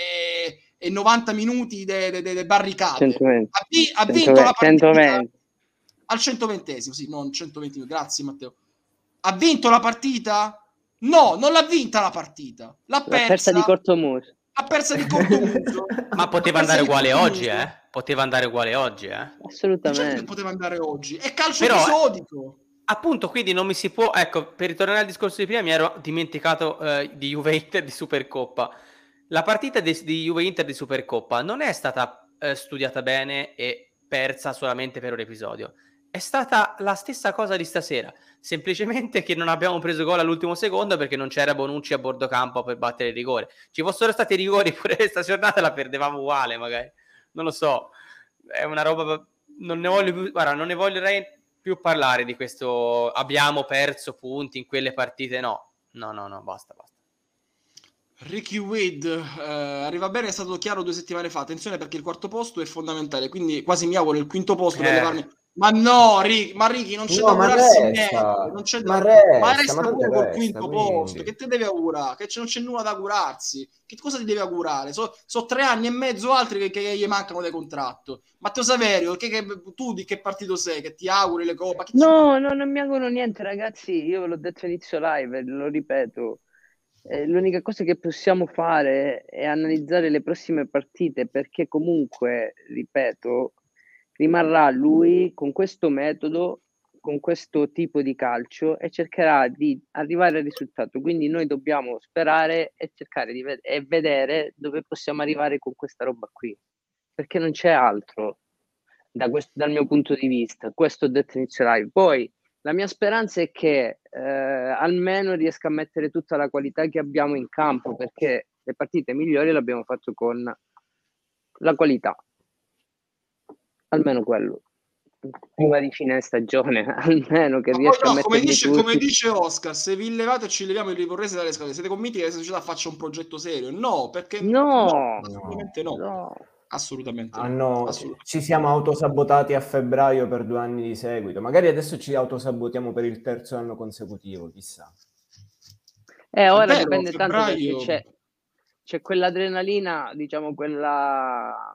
e, e novanta minuti de, de, de, de barricate. centoventi. Ha, vi, ha vinto centoventi. la partita centoventi. al centoventesimo, sì, non centoventi. Grazie Matteo. Ha vinto la partita? No, non l'ha vinta la partita. L'ha persa, l'ha persa di cortomuso. Ha persa di cortomuso. Ma poteva andare uguale oggi, eh? Poteva andare uguale oggi, eh? Assolutamente. Certo che poteva andare oggi. È calcio Però, episodico. Appunto, quindi non mi si può... Ecco, per ritornare al discorso di prima, mi ero dimenticato eh, di Juve-Inter di Supercoppa. La partita di, di Juve-Inter di Supercoppa non è stata eh, studiata bene e persa solamente per un episodio. È stata la stessa cosa di stasera, semplicemente che non abbiamo preso gol all'ultimo secondo perché non c'era Bonucci a bordo campo per battere il rigore. Ci fossero stati i rigori pure questa giornata, la perdevamo uguale magari, non lo so, è una roba, non ne voglio più, guarda, non ne vorrei più parlare di questo, abbiamo perso punti in quelle partite, no, no, no, no, basta, basta. Ricky Wade eh, arriva bene, è stato chiaro due settimane fa. Attenzione perché il quarto posto è fondamentale, quindi quasi mi auguro il quinto posto per Eh. levarmi. Ma no, Ricky, ma Ricky non c'è No, da ma augurarsi resta, niente. Non c'è da... ma resta, ma resta ma pure tanto col resta, quinto quindi. posto. Che te devi augurare? Che c- non c'è nulla da augurarsi. Che cosa ti devi augurare? Sono so tre anni e mezzo altri che, che gli mancano del contratto. Matteo Saverio, che, che, tu di che partito sei? Che ti auguri le coppe? Che No, no, non mi auguro niente, ragazzi. Io ve l'ho detto all'inizio live, lo ripeto. Eh, l'unica cosa che possiamo fare è analizzare le prossime partite, perché comunque, ripeto, rimarrà lui con questo metodo con questo tipo di calcio e cercherà di arrivare al risultato. Quindi noi dobbiamo sperare e cercare di ved- e vedere dove possiamo arrivare con questa roba qui, perché non c'è altro da questo, dal mio punto di vista. Questo ho detto inizio live. Poi la mia speranza è che eh, almeno riesca a mettere tutta la qualità che abbiamo in campo, perché le partite migliori le abbiamo fatte con la qualità, almeno quello. Prima di fine stagione, almeno che Ma poi riesca a no, come metterli dice, tutti. come dice Oscar, se vi levate e ci leviamo il riporrese dalle scale, siete convinti che la società faccia un progetto serio? No, perché No, assolutamente no. no. Assolutamente no. Hanno, Assolutamente. ci siamo autosabotati a febbraio per due anni di seguito. Magari adesso ci autosabotiamo per il terzo anno consecutivo, chissà. Eh, ora vero, dipende tanto febbraio- perché c'è, c'è quell'adrenalina, diciamo quella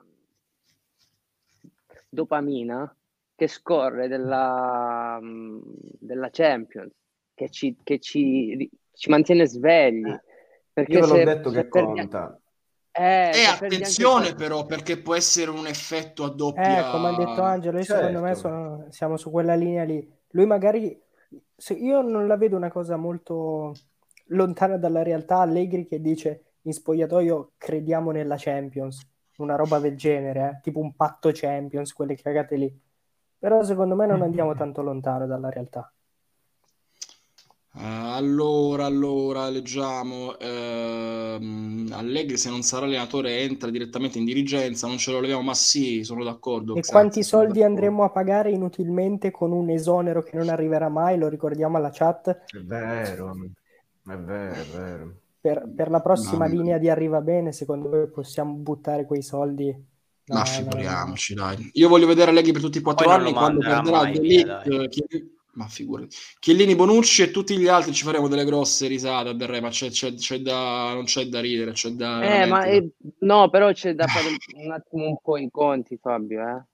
dopamina che scorre della, mm, della Champions, che ci, che ci, ci mantiene svegli. Eh, Perché Io ve l'ho se, detto se che perdi- conta. eh, E se perdi anche attenzione il- però, perché può essere un effetto a doppia... Eh, come ha detto Angelo, io secondo me Certo. sono- siamo su quella linea lì. Lui magari, se- io non la vedo una cosa molto lontana dalla realtà. Allegri che dice in spogliatoio crediamo nella Champions, una roba del genere, eh, tipo un patto Champions, quelle cagate lì. Però secondo me non andiamo tanto lontano dalla realtà. Eh, allora, allora, leggiamo. ehm, Allegri, se non sarà allenatore, entra direttamente in dirigenza. Non ce lo leviamo, ma sì, sono d'accordo. E Xax, quanti sono soldi d'accordo. andremo a pagare inutilmente con un esonero che non arriverà mai, lo ricordiamo alla chat, È vero, è vero, è vero. per, per la prossima No, linea di Arriva Bene, secondo me possiamo buttare quei soldi. Ma No, figuriamoci, dai. Io voglio vedere Allegri per tutti i quattro Poi non anni lo quando manderà perderà mai De via, Ligt, Chiellini- ma figurati. Chiellini, Bonucci e tutti gli altri ci faremo delle grosse risate a Berre, ma c'è, c'è- c'è da, non c'è da ridere, c'è da Eh, ma veramente da- eh, no, però c'è da fare un, un attimo un po' i conti, Fabio, eh?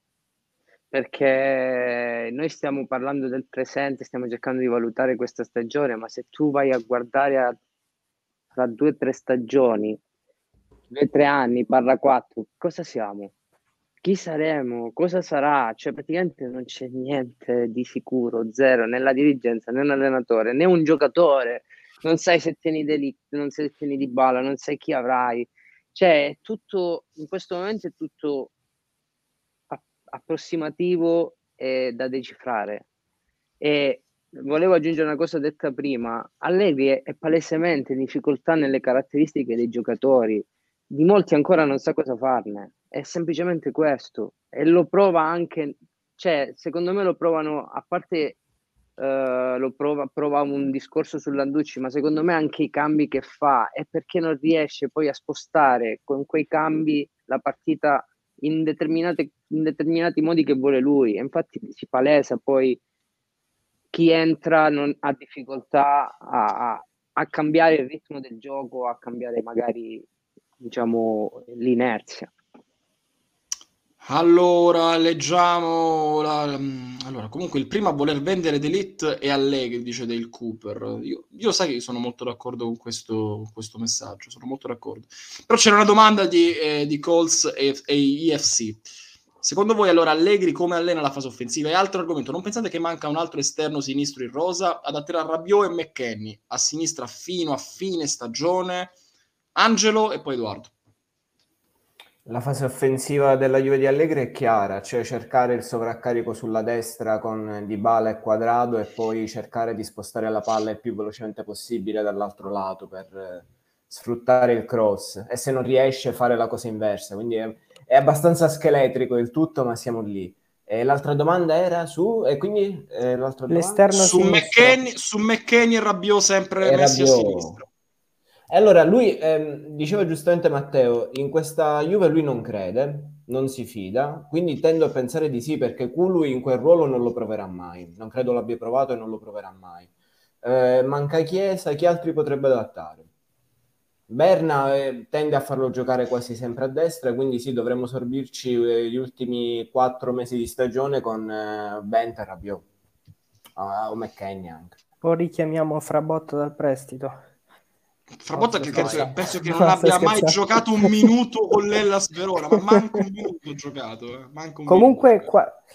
Perché noi stiamo parlando del presente, stiamo cercando di valutare questa stagione, ma se tu vai a guardare a, tra due o tre stagioni, due o tre anni, barra quattro, cosa siamo? Chi saremo? Cosa sarà? Cioè, praticamente non c'è niente di sicuro, zero, né la dirigenza, né un allenatore, né un giocatore. Non sai se tieni De Ligt, non sai se tieni Dybala, non sai chi avrai. Cioè, è tutto, in questo momento è tutto a- approssimativo e da decifrare. E volevo aggiungere una cosa detta prima. Allegri è, è palesemente in difficoltà nelle caratteristiche dei giocatori. Di molti ancora non sa cosa farne. È semplicemente questo. E lo prova anche, cioè, secondo me lo provano, a parte eh, lo prova, prova un discorso su Landucci, ma secondo me anche i cambi che fa è perché non riesce poi a spostare con quei cambi la partita in, determinate, in determinati modi che vuole lui. E infatti si palesa poi chi entra non ha difficoltà a, a, a cambiare il ritmo del gioco, a cambiare magari, diciamo, l'inerzia. Allora, leggiamo. La- Allora, comunque il primo a voler vendere De Ligt è Allegri, dice Dale Cooper. Io, io sai che sono molto d'accordo con questo, con questo messaggio, sono molto d'accordo. Però c'era una domanda di, eh, di Colts e, e I F C. Secondo voi allora Allegri come allena la fase offensiva? E altro argomento, non pensate che manca un altro esterno sinistro in rosa? Adatterà Rabiot e McKennie a sinistra fino a fine stagione? Angelo e poi Edoardo. La fase offensiva della Juve di Allegri è chiara, cioè cercare il sovraccarico sulla destra con Dybala e Quadrado e poi cercare di spostare la palla il più velocemente possibile dall'altro lato per eh, sfruttare il cross, e se non riesce fare la cosa inversa, quindi è, è abbastanza scheletrico il tutto, ma siamo lì. E l'altra domanda era su, e quindi eh, l'altra domanda? L'esterno Su sinistro. McKennie, su McKennie e Rabiot sempre E messi a Rabiot. sinistra. Allora, lui, ehm, diceva giustamente Matteo, in questa Juve lui non crede, non si fida, quindi tendo a pensare di sì, perché lui in quel ruolo non lo proverà mai, non credo l'abbia provato e non lo proverà mai. Eh, manca Chiesa, chi altri potrebbe adattare? Berna eh, tende a farlo giocare quasi sempre a destra, quindi sì, dovremmo sorbirci eh, gli ultimi quattro mesi di stagione con eh, Benta e Rabiot, ah, o McKennie anche. O richiamiamo Frabotta dal prestito. Frabotta No, che sto credo, scherzando. penso che No, non sto abbia mai scherzando. giocato un minuto con l'Hellas Verona, ma manco un minuto giocato. Eh. Manco un Comunque minuto. qua,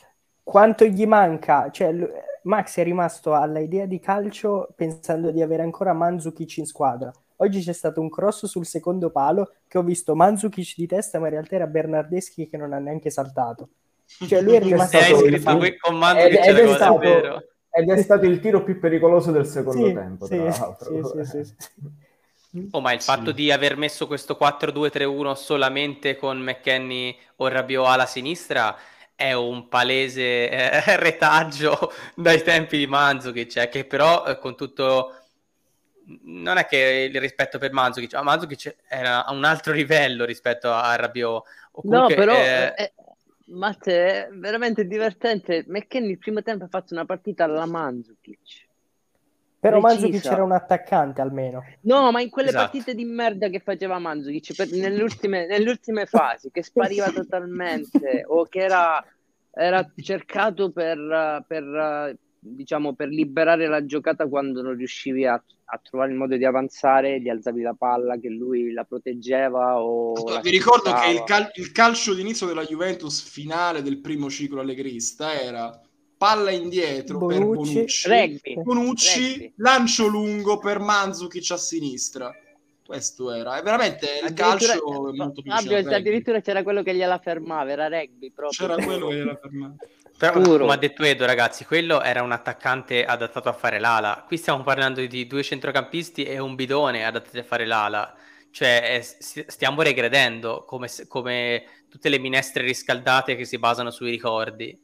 quanto gli manca, cioè l- Max è rimasto alla idea di calcio pensando di avere ancora Mandzukic in squadra. Oggi c'è stato un cross sul secondo palo che ho visto Mandzukic di testa, ma in realtà era Bernardeschi che non ha neanche saltato. Cioè lui è rimasto... Se hai stato scritto il- qui con Mandzukic ed, ed la è cosa, è stato, vero. ed è stato il tiro più pericoloso del secondo Sì, tempo, sì, tra l'altro. sì, sì, sì, sì. Oh, ma il Sì. fatto di aver messo questo quattro due tre uno solamente con McKennie o Rabiot alla sinistra è un palese eh, retaggio dai tempi di Mandzukic, cioè, che però eh, con tutto... Non è che il rispetto per Mandzukic, ma Mandzukic era a un altro livello rispetto a Rabiot. O No, comunque, però eh, eh, Matte, è veramente divertente. McKennie il primo tempo ha fatto una partita alla Mandzukic. Però Precisa. Mandzukic era un attaccante almeno. No, ma in quelle Esatto. partite di merda che faceva Mandzukic per- nelle, ultime, nelle ultime fasi, che spariva totalmente o che era, era cercato per, per, diciamo, per liberare la giocata quando non riuscivi a, a trovare il modo di avanzare, di alzavi la palla, che lui la proteggeva o Allora, la vi ricordo che il, sfruttava. cal- il calcio d'inizio della Juventus finale del primo ciclo allegrista era palla indietro per Bonucci. Bonucci, Rugby. Bonucci, Rugby. lancio lungo per Mandzukic a sinistra. Questo era, è veramente il Addirittura, calcio è molto più Fabio, vicino al rugby. addirittura c'era quello che gliela fermava, era rugby proprio. C'era quello che era fermato. Però, Puro. come ha detto Edo, ragazzi, quello era un attaccante adattato a fare l'ala. Qui stiamo parlando di due centrocampisti e un bidone adattati a fare l'ala. Cioè, è- s- stiamo regredendo come, se- come tutte le minestre riscaldate che si basano sui ricordi.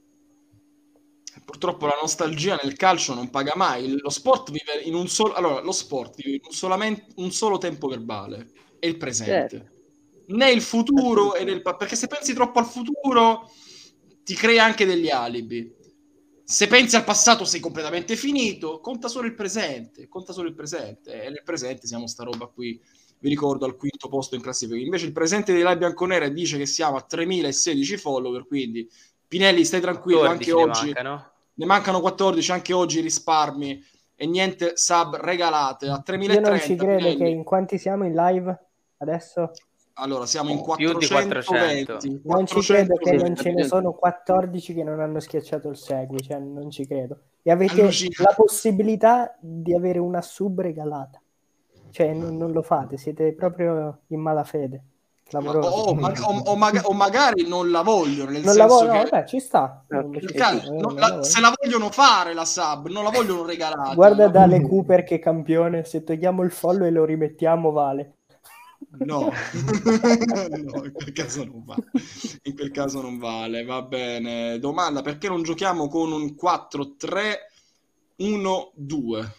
Purtroppo la nostalgia nel calcio non paga mai. Lo sport vive in un solo, allora, lo sport vive in un, solamente, un solo tempo verbale, è il presente. Certo. Né il futuro e nel pa- perché se pensi troppo al futuro ti crea anche degli alibi. Se pensi al passato sei completamente finito, conta solo il presente, conta solo il presente e nel presente siamo sta roba qui. Vi ricordo al quinto posto in classifica. Invece il presente dei Live Bianconera dice che siamo a tremilasedici follower, quindi Pinelli stai tranquillo, anche quattordici ne oggi mancano. ne mancano quattordici, anche oggi risparmi e niente sub regalate a Io non tremilatrenta. ci credo Pinelli. che in quanti siamo in live adesso? Allora siamo in Più di quattrocentoventi. Non ci credo che non ce ne quattrocentoventi. sono quattordici che non hanno schiacciato il segui, cioè non ci credo. E avete Allucinante. la possibilità di avere una sub regalata. Cioè non, non lo fate, siete proprio in malafede. Ma- Clamoroso. o, ma- o- o maga- o magari non la vogliono, nel Non la senso voglio, no, che vabbè, ci sta. Ok. Non- ci il sta, calcio- eh, non non la- la voglio. se la vogliono fare la sub, non la vogliono regalata. Guarda la Dale vogliono- Cooper che campione, se togliamo il follow e lo rimettiamo vale. No, no, in quel caso non vale. In quel caso non vale, va bene. Domanda, perché non giochiamo con un quattro tre uno due?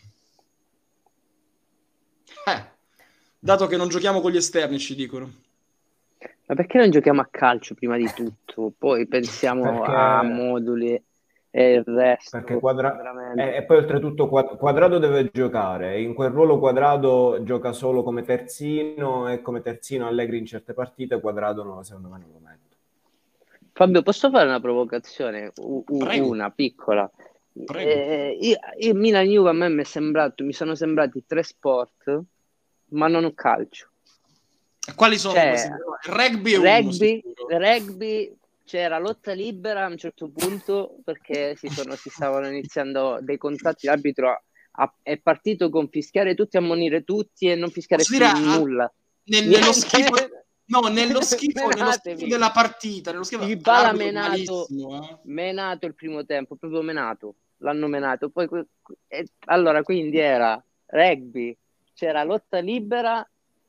Eh, dato che non giochiamo con gli esterni, ci dicono. Ma perché non giochiamo a calcio prima di tutto? Poi pensiamo Perché- a moduli e il resto. Perché Quadra- veramente. e, e poi oltretutto Quad- Quadrado deve giocare, e in quel ruolo Quadrado gioca solo come terzino e come terzino Allegri in certe partite, Quadrado no, secondo me non lo mette. Fabio, posso fare una provocazione? U- u- Prego. una piccola. Prego. Eh, io, io Milan Juve a me mi è sembrato, mi sono sembrati tre sport, ma non calcio. Quali sono Cioè, questi? Il rugby è uno Rugby, sicuro. rugby c'era lotta libera a un certo punto perché si, sono, si stavano iniziando dei contatti. L'arbitro ha- ha- è partito con fischiare tutti, ammonire tutti e non fischiare Posso più dire, ah, nulla. Nel- Niente. nello schifo, no, nello schifo, nello Menatevi. schifo della partita, nello schifo Il Bala l'arbitro menato, malissimo, eh. menato il primo tempo, proprio menato, l'hanno menato. Poi, que- e- allora, quindi era rugby, c'era lotta libera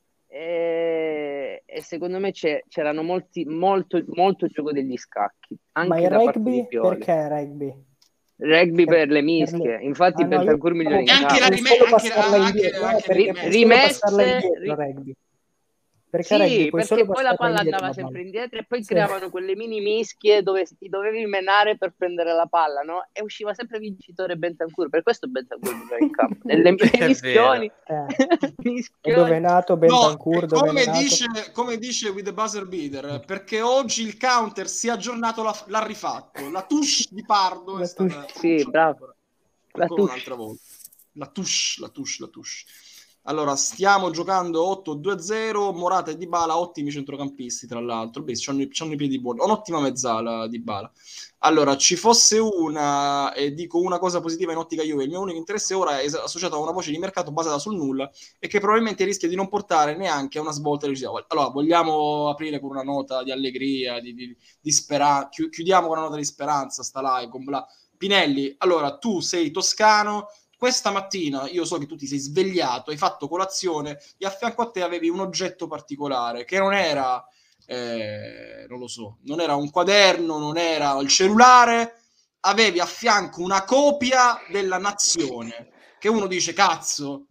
e, e secondo me c'è- c'erano molti, molto, molto gioco degli scacchi, anche Ma il da parte di rugby, Pioli. perché rugby? Rugby per le Per mischie, le- infatti Ah, no, io Bentancur migliore in E anche la campo. rime- Solo anche- passarla anche- indietro, no, anche perché rimesse. puoi solo passarla Rimesse, indietro ri- rugby. Perché rugby Sì, puoi perché solo poi la passarla palla indietro andava la sempre palla. indietro e poi Sì. creavano quelle mini mischie dove ti dovevi menare per prendere la palla, no? E usciva sempre vincitore Bentancur, per questo Bentancur non era in campo. Nelle È mischioni, Eh. E mischioni. dove è nato No, Bentancur? e Dove come è nato? dice, come dice with the buzzer beater, perché oggi il counter si è aggiornato, l'ha, l'ha rifatto. La touche di Pardo La è stata touche. Sì, bravo. La ancora touche. un'altra volta. La touche, la touche, la touche. Allora, stiamo giocando otto due zero, Morata e Dybala, ottimi centrocampisti, tra l'altro. Beh, c'hanno, c'hanno i piedi buoni. Un'ottima mezzala, Dybala. Allora, ci fosse una, e dico una cosa positiva in ottica Juve, il mio unico interesse ora è associato a una voce di mercato basata sul nulla e che probabilmente rischia di non portare neanche a una svolta decisiva. Allora, vogliamo aprire con una nota di allegria, di, di, di speranza, chiudiamo con una nota di speranza, sta là, con bla. Pinelli, allora, tu sei toscano, questa mattina io so che tu ti sei svegliato, hai fatto colazione e a fianco a te avevi un oggetto particolare che non era, eh, non lo so, non era un quaderno, non era il cellulare, avevi a fianco una copia della Nazione, che uno dice, cazzo,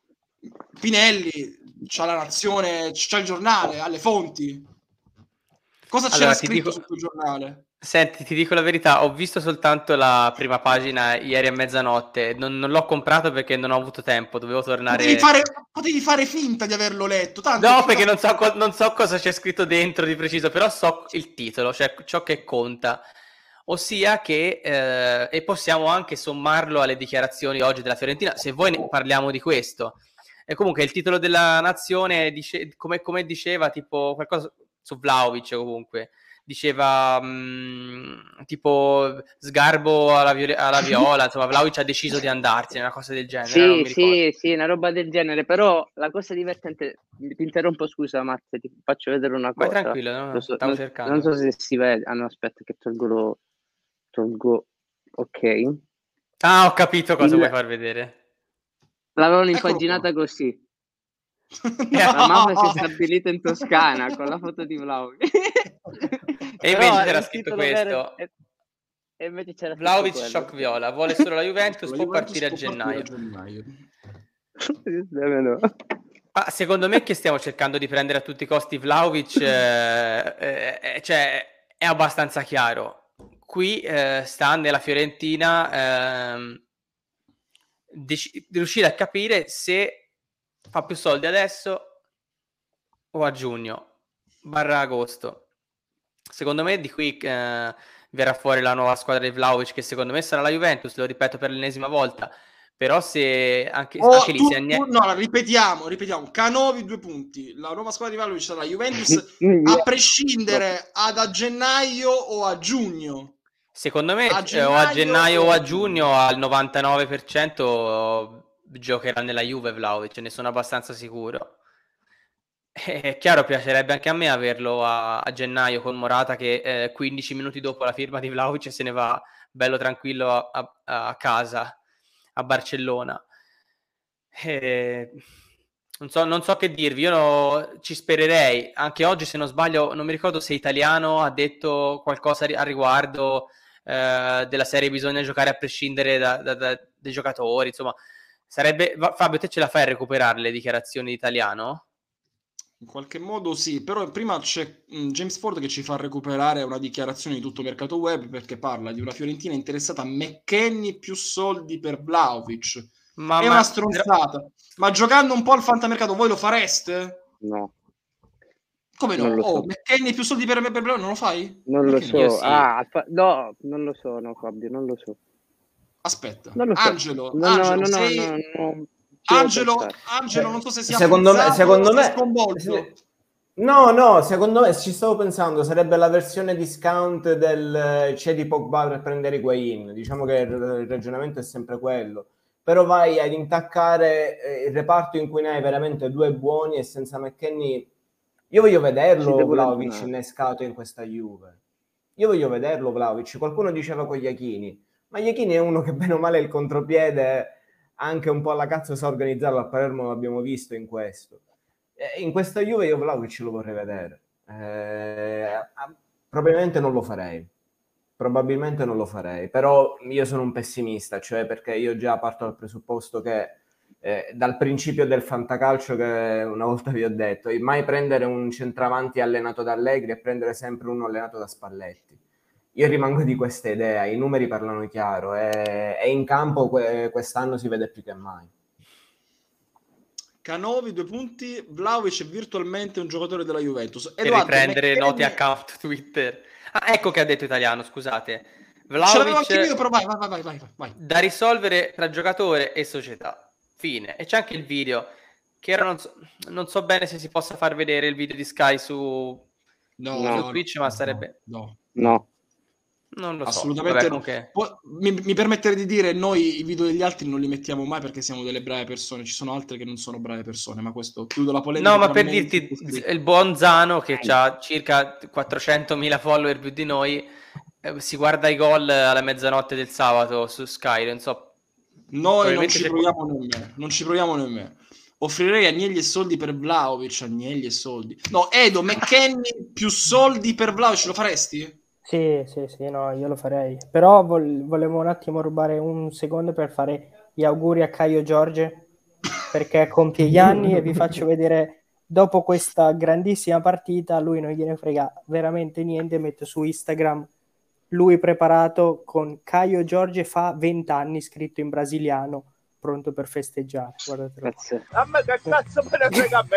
Pinelli c'ha la Nazione, c'ha il giornale, ha le fonti. Cosa Allora, c'era ti scritto dico- sul tuo giornale? Senti, ti dico la verità, ho visto soltanto la prima pagina ieri a mezzanotte, non, non l'ho comprato perché non ho avuto tempo, dovevo tornare... Potevi fare, potevi fare finta di averlo letto. Tanto No, chi perché fa- non so, co- non so cosa c'è scritto dentro di preciso, però so il titolo, cioè ciò che conta. Ossia che, eh, e possiamo anche sommarlo alle dichiarazioni oggi della Fiorentina, se vuoi ne parliamo di questo. E comunque il titolo della Nazione, dice, come, come diceva, tipo qualcosa su Vlahovic comunque, diceva mh, tipo sgarbo alla, viole- alla viola, insomma Vlahovic ha deciso di andarsene, una cosa del genere, non Sì, mi ricordo. sì, sì, una roba del genere, però la cosa divertente, ti interrompo, scusa Marzia, ti faccio vedere una Vai cosa. tranquillo, no? Lo so- Stavo non, cercando. non so se si vede, ah no, aspetta che tolgo lo, tolgo, ok. Ah, ho capito cosa Il- vuoi far vedere. L'avevano Eccolo impaginata qua. così. No! La mafia si è stabilita in Toscana con la foto di Vlahovic. E Però invece c'era il scritto titolo vero questo. è- E invece c'era scritto Vlahovic quello. shock viola, vuole solo la Juventus, La può Juventus partire a può partire gennaio. gennaio. Nemmeno. Ma secondo me che stiamo cercando di prendere a tutti i costi Vlahovic, eh, eh, eh, cioè, è abbastanza chiaro. Qui eh, sta nella Fiorentina ehm, dec- riuscire a capire se fa più soldi adesso o a giugno, barra agosto. Secondo me di qui eh, verrà fuori la nuova squadra di Vlahovic, che secondo me sarà la Juventus, lo ripeto per l'ennesima volta. Però se anche, Oh, anche lì tu, se Agne- tu- no, ripetiamo, ripetiamo. Canovi due punti. La nuova squadra di Vlahovic sarà la Juventus a prescindere ad a gennaio o a giugno. secondo me A eh, o a gennaio gennaio o o a a giugno al novantanove per cento giocherà nella Juve Vlahovic, ne sono abbastanza sicuro. È chiaro, piacerebbe anche a me averlo a, a gennaio con Morata che eh, quindici minuti dopo la firma di Vlahovic se ne va bello tranquillo a, a- a casa, a Barcellona. Eh, non so, non so che dirvi, io no- ci spererei. Anche oggi, se non sbaglio, non mi ricordo se Italiano ha detto qualcosa ri- a riguardo eh, della serie bisogna giocare a prescindere da- da- da- dai giocatori. Insomma, sarebbe... Va- Fabio, te ce la fai a recuperare le dichiarazioni di Italiano? In qualche modo sì, però prima c'è mh, James Ford che ci fa recuperare una dichiarazione di tutto mercato web perché parla di una Fiorentina interessata a McKennie più soldi per Vlahovic. Ma, È ma- una stronzata. Ma giocando un po' al fantamercato voi lo fareste? No, Come no? Non lo Oh, so. McKennie più soldi per me per Vlahovic non lo fai? non lo Perché no? Io so. sì. Ah, fa- no, non lo so, no Fabio, non lo so. Aspetta, Non lo so. Angelo, No, no, Angelo, no, no, sei... no, no, ci devo Angelo, pensare. Angelo, non so se sia secondo me, frizzato secondo o sei me sconvolto. se- no, no, secondo me ci stavo pensando, sarebbe la versione discount del eh, c'è di Pogba per prendere Higuain. Diciamo che il, il ragionamento è sempre quello, però vai ad intaccare eh, il reparto in cui ne hai veramente due buoni e senza McKennie. Io voglio Ci vederlo devo Vlahovic ragionare. innescato in questa Juve. Io voglio vederlo Vlahovic. Qualcuno diceva con Iachini, ma Iachini è uno che bene o male il contropiede anche un po' alla cazzo sa organizzarlo. A Palermo l'abbiamo visto in questo. Eh, in questa Juve io Vlahovic lo vorrei vedere. Eh, probabilmente non lo farei. Probabilmente non lo farei, però io sono un pessimista, cioè perché io già parto dal presupposto che eh, dal principio del fantacalcio che una volta vi ho detto, mai prendere un centravanti allenato da Allegri e prendere sempre uno allenato da Spalletti. Io rimango di questa idea, i numeri parlano chiaro e, e in campo que- quest'anno si vede più che mai. Canovi, due punti. Vlahovic è virtualmente un giocatore della Juventus. Per Edoardo, riprendere McKennie- noti account Twitter. Ah, ecco che ha detto Italiano, scusate. Ce l'avevo anche io, Vlahovic però vai, vai, vai, vai, vai. da risolvere tra giocatore e società. Fine. E c'è anche il video. che ora non so, non so bene se si possa far vedere il video di Sky su, No, su no, Twitch, no, ma no, sarebbe... no. No. Non lo so. Assolutamente Vabbè, no. comunque... Poi, mi, mi permettere di dire, noi i video degli altri non li mettiamo mai perché siamo delle brave persone, ci sono altre che non sono brave persone, ma questo chiudo la polemica. No, ma tra per me e il dirti, sottoscritto. il buon Zano, che ha circa quattrocentomila follower più di noi, eh, si guarda i gol alla mezzanotte del sabato su Sky, non so... Noi non probabilmente ci c'è- proviamo nemmeno, non ci proviamo nemmeno. Offrirei Agnelli e soldi per Vlahovic, Agnelli e soldi. No, Edo, McKennie più soldi per Vlahovic, lo faresti? Sì, sì, sì, no, io lo farei. Però vol- volevo un attimo rubare un secondo per fare gli auguri a Caio Giorge, perché compie gli anni e vi faccio vedere, dopo questa grandissima partita, lui non gliene frega veramente niente, mette su Instagram lui preparato con Caio Giorge fa venti anni, scritto in brasiliano, pronto per festeggiare. Guardatelo. Cazzo. A me che cazzo me ne frega a me?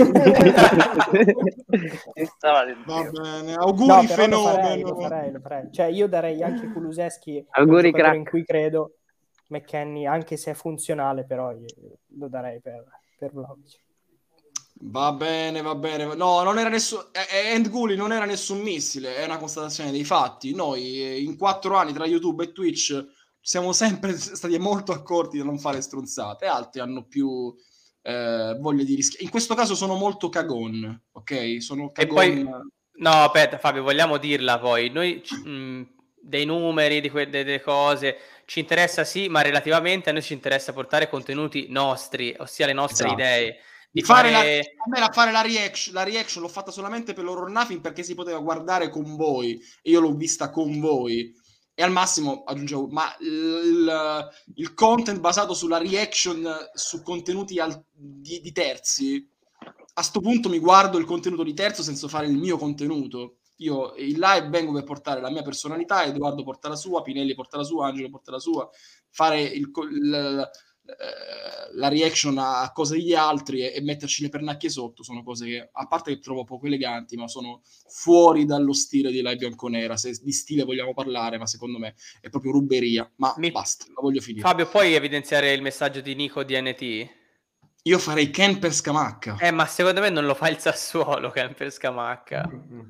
Ci stava Va dentro. bene, No, auguri però lo farei, fenomeno. lo farei, lo farei. Cioè, io darei anche Kulusevski, Auguri, un giocatore in crack. cui credo, McKennie, anche se è funzionale, però io lo darei per, per Vlahovic. Va bene, va bene. No, non era nessun... End Gully non era nessun missile, è una constatazione dei fatti. Noi eh, in quattro anni tra YouTube e Twitch siamo sempre stati molto accorti di non fare stronzate, altri hanno più eh, voglia di rischiare. In questo caso sono molto cagon, ok? Sono E cagon... poi, no, aspetta Fabio, vogliamo dirla poi, noi c- mh, dei numeri, di que- delle cose, ci interessa sì, ma relativamente a noi ci interessa portare contenuti nostri, ossia le nostre Esatto. idee. Di Di fare, fare... la, a me la fare la reaction, la reaction l'ho fatta solamente per l'horror nothing perché si poteva guardare con voi e io l'ho vista con voi e al massimo aggiungevo ma il, il content basato sulla reaction su contenuti al, di, di terzi, a sto punto mi guardo il contenuto di terzo senza fare il mio contenuto. Io in live vengo per portare la mia personalità, Edoardo porta la sua, Pinelli porta la sua, Angelo porta la sua, fare il, il la reaction a cose degli altri e, e metterci le pernacchie sotto sono cose che, a parte che trovo poco eleganti, ma sono fuori dallo stile di Live Bianconera, se di stile vogliamo parlare, ma secondo me è proprio ruberia, ma Mi... basta, la voglio finire. Fabio, puoi evidenziare il messaggio di Nico D N T? Io farei Ken per Scamacca. Eh, ma secondo me non lo fa il Sassuolo, Ken per Scamacca.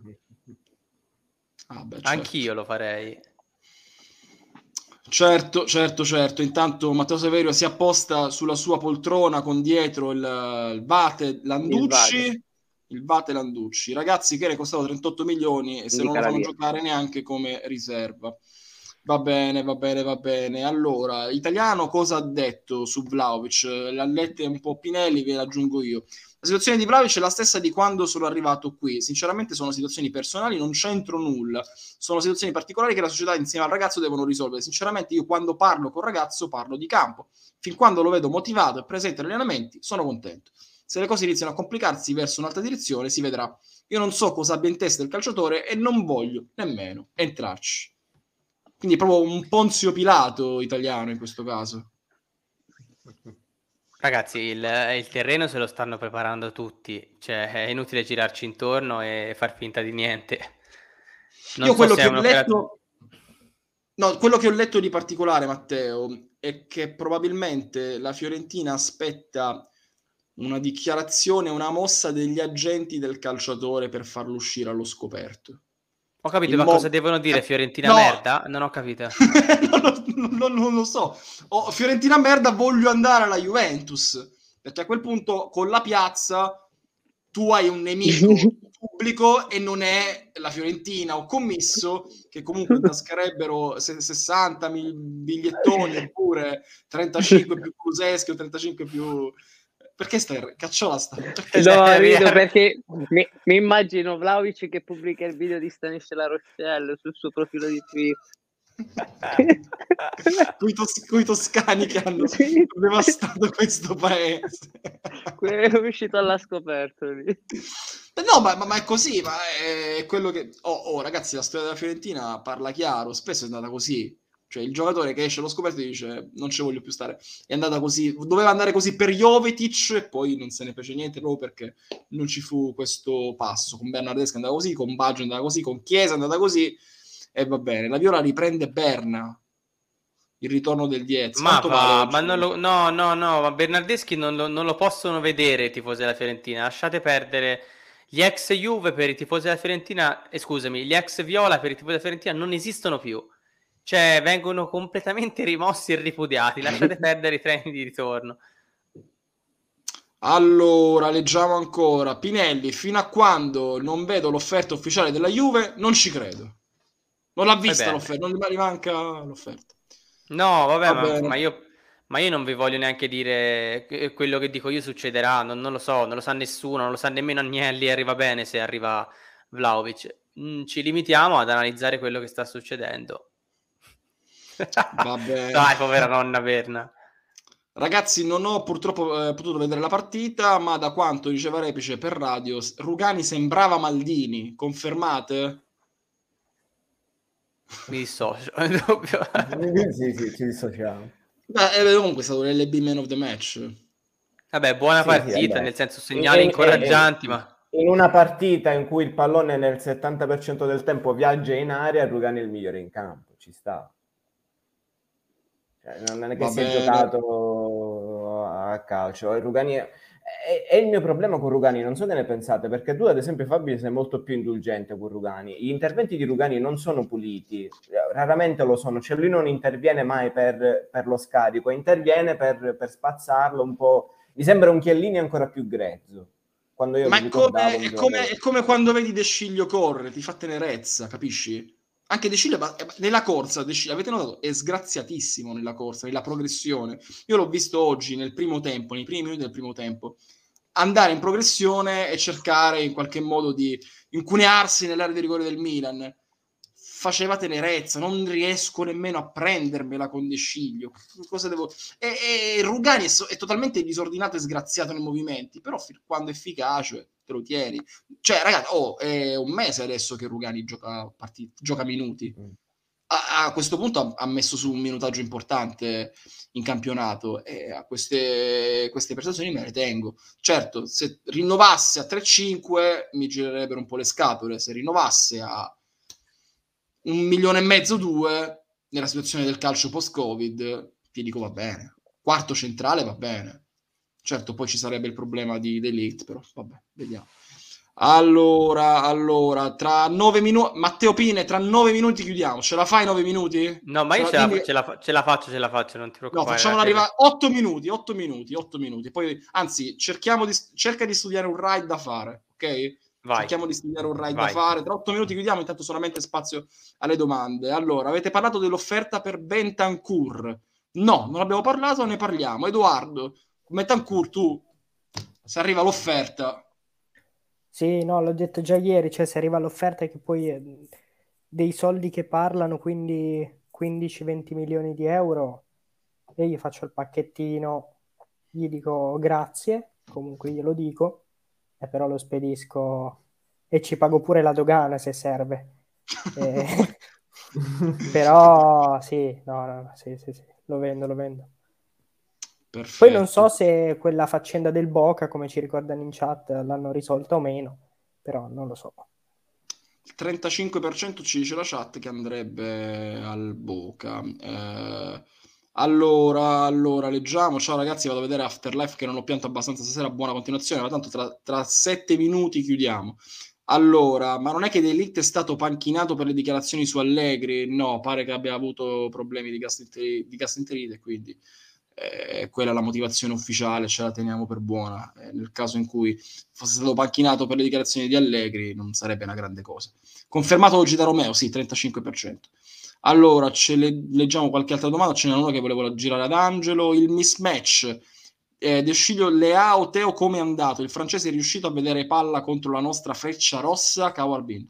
Ah, beh, certo. Anch'io lo farei. Certo, certo, certo. Intanto Matteo Saverio si apposta sulla sua poltrona con dietro il, il Vate Landucci. Il Vate. Il Vate Landucci. Ragazzi, che ne costava trentotto milioni e se non lo fanno giocare neanche come riserva. Va bene, va bene, va bene. Allora, Italiano cosa ha detto su Vlahovic? L'ha letta un po' Pinelli, ve l'aggiungo io. La situazione di Vlahovic è la stessa di quando sono arrivato qui. Sinceramente sono situazioni personali, non c'entro nulla. Sono situazioni particolari che la società insieme al ragazzo devono risolvere. Sinceramente io quando parlo col ragazzo parlo di campo. Fin quando lo vedo motivato e presente agli allenamenti sono contento. Se le cose iniziano a complicarsi verso un'altra direzione si vedrà. Io non so cosa abbia in testa il calciatore e non voglio nemmeno entrarci. Quindi è proprio un Ponzio Pilato italiano in questo caso. Ragazzi, il, il terreno se lo stanno preparando tutti, cioè è inutile girarci intorno e far finta di niente. Non Io so quello se che è ho un'opera- letto, no, quello che ho letto di particolare, Matteo, è che probabilmente la Fiorentina aspetta una dichiarazione, una mossa degli agenti del calciatore per farlo uscire allo scoperto. Ho capito, Il ma mo- cosa devono dire? Fiorentina No! merda? Non ho capito. non, lo, non- non lo so. Oh, Fiorentina merda, voglio andare alla Juventus. Perché a quel punto con la piazza tu hai un nemico pubblico e non è la Fiorentina o Commisso che comunque intascherebbero se- sessanta mil bigliettoni oppure trentacinque più Kulusevski o trentacinque più... Perché stai... Cacciola sta... Perché No, Cioè, rido via- perché mi, mi immagino Vlahovic che pubblica il video di Stanisce La Rochelle sul suo profilo di Twitter. Coi, tos- coi toscani che hanno Sì. devastato questo paese. È uscito alla scoperta lì. No, ma, ma- ma è così, ma è quello che... Oh, oh, ragazzi, la storia della Fiorentina parla chiaro, spesso è andata così. Cioè, il giocatore che esce allo scoperto e dice non ci voglio più stare. È andata così, doveva andare così per Jovetic e poi non se ne fece niente proprio perché non ci fu questo passo. Con Bernardeschi è andata così, con Baggio è andata così, con Chiesa è andata così e va bene. La Viola riprende Berna. il ritorno del Diez. Ma, Quanto vale va, oggi? ma non lo, no, no, no, ma Bernardeschi non lo, non lo possono vedere i tifosi della Fiorentina. Lasciate perdere gli ex Juve per i tifosi della Fiorentina, eh, scusami, gli ex Viola per i tifosi della Fiorentina non esistono più. Cioè, vengono completamente rimossi e ripudiati. Lasciate perdere i treni di ritorno. Allora, leggiamo ancora. Pinelli, fino a quando non vedo l'offerta ufficiale della Juve, non ci credo. Non l'ha vista bene. l'offerta, non gli manca l'offerta. No, vabbè, Va ma, bene. ma io, ma io non vi voglio neanche dire che- quello che dico io succederà, non, non lo so, non lo sa nessuno, non lo sa nemmeno Agnelli, e arriva bene se arriva Vlahovic. Mm, ci limitiamo ad analizzare quello che sta succedendo. Va bene. Dai, povera nonna Berna. Ragazzi, non ho purtroppo eh, potuto vedere la partita, ma da quanto diceva Repice per radio, s- Rugani sembrava Maldini. Confermate? Mi dissocio. è dubbio. Sì, sì, ci dissociamo. Beh, eh, comunque è stato l'L B Man of the Match. Vabbè, buona Sì, partita, sì, vabbè. nel senso segnali In- in- incoraggianti, in- ma... In una partita in cui il pallone nel settanta per cento del tempo viaggia in aria, Rugani è il migliore in campo, ci sta. Cioè, non è che Va si è bene. giocato a calcio. Rugani è... È, è il mio problema con Rugani, non so che ne pensate, perché tu ad esempio Fabio sei molto più indulgente con Rugani. Gli interventi di Rugani non sono puliti, raramente lo sono, cioè lui non interviene mai per, per lo scarico, interviene per, per spazzarlo un po'. Mi sembra un Chiellini ancora più grezzo. Quando io Ma mi è ricordavo come, un è, come, giocatore. è come quando vedi De Sciglio correre, ti fa tenerezza, capisci? Anche De Sciglio, ma- eh, nella corsa, De Sciglio, avete notato, è sgraziatissimo nella corsa, nella progressione. Io l'ho visto oggi nel primo tempo, nei primi minuti del primo tempo, andare in progressione e cercare in qualche modo di incunearsi nell'area di rigore del Milan. Faceva tenerezza, non riesco nemmeno a prendermela con De Sciglio. Cosa devo... E, e Rugani è, so- è totalmente disordinato e sgraziato nei movimenti, però fin quando è efficace te lo tieni. Cioè, ragazzi, oh, è un mese adesso che Rugani gioca, partite, gioca minuti. A, a questo punto ha, ha messo su un minutaggio importante in campionato e a queste, queste prestazioni me le tengo. Certo, se rinnovasse a tre cinque mi girerebbero un po' le scatole, se rinnovasse a un milione e mezzo, due, nella situazione del calcio post-Covid, ti dico va bene. Quarto centrale va bene. Certo, poi ci sarebbe il problema di D'Elite, però vabbè, vediamo. Allora, allora, tra nove minuti, Matteo Pine, tra nove minuti chiudiamo. Ce la fai nove minuti? No, ma Ce io la, ce la, dimmi- ce la fa- ce la faccio, ce la faccio, non ti No, preoccupare. facciamola Rachele. arrivare otto minuti, otto minuti, otto minuti. Poi, anzi, cerchiamo di, cerca di studiare un ride da fare, ok? Vai. Cerchiamo di studiare un ride Vai. da fare. Tra otto minuti chiudiamo, intanto solamente spazio alle domande. Allora, avete parlato dell'offerta per Bentancur? No, non abbiamo parlato, ne parliamo. Edoardo, Bentancur, tu, se arriva l'offerta... Sì, no, l'ho detto già ieri, cioè se arriva l'offerta che poi è dei soldi che parlano, quindi quindici venti milioni di euro, e io faccio il pacchettino, gli dico grazie, comunque glielo dico, e però lo spedisco e ci pago pure la dogana se serve. Eh, però sì, no, no, no, sì, sì, sì, lo vendo, lo vendo. Perfetto. Poi non so se quella faccenda del Boca, come ci ricordano in chat, l'hanno risolta o meno, però non lo so. Il trentacinque per cento ci dice la chat che andrebbe al Boca. Eh, allora, allora, leggiamo. Ciao ragazzi, vado a vedere Afterlife che non ho pianto abbastanza stasera. Buona continuazione, ma tanto tra, tra sette minuti chiudiamo. Allora, ma non è che De Ligt è stato panchinato per le dichiarazioni su Allegri? No, pare che abbia avuto problemi di gastroenterite, di gastroenterite, quindi eh, quella è la motivazione ufficiale, ce la teniamo per buona. Eh, nel caso in cui fosse stato panchinato per le dichiarazioni di Allegri non sarebbe una grande cosa. Confermato oggi da Romeo, sì, trentacinque per cento. Allora, ce le, leggiamo qualche altra domanda, ce n'è una che volevo girare ad Angelo, il mismatch eh, De Sciglio, Leao, Teo come è andato? Il francese è riuscito a vedere palla contro la nostra Freccia Rossa, Kawarbin?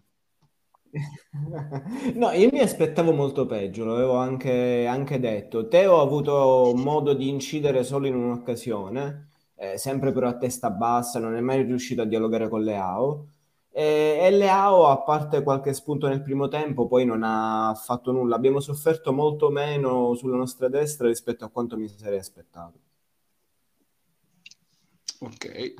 No, io mi aspettavo molto peggio, l'avevo anche, anche detto. Teo ha avuto modo di incidere solo in un'occasione, eh, sempre però a testa bassa, non è mai riuscito a dialogare con Leao. E, e Leao, a parte qualche spunto nel primo tempo, poi non ha fatto nulla. Abbiamo sofferto molto meno sulla nostra destra rispetto a quanto mi sarei aspettato. Ok.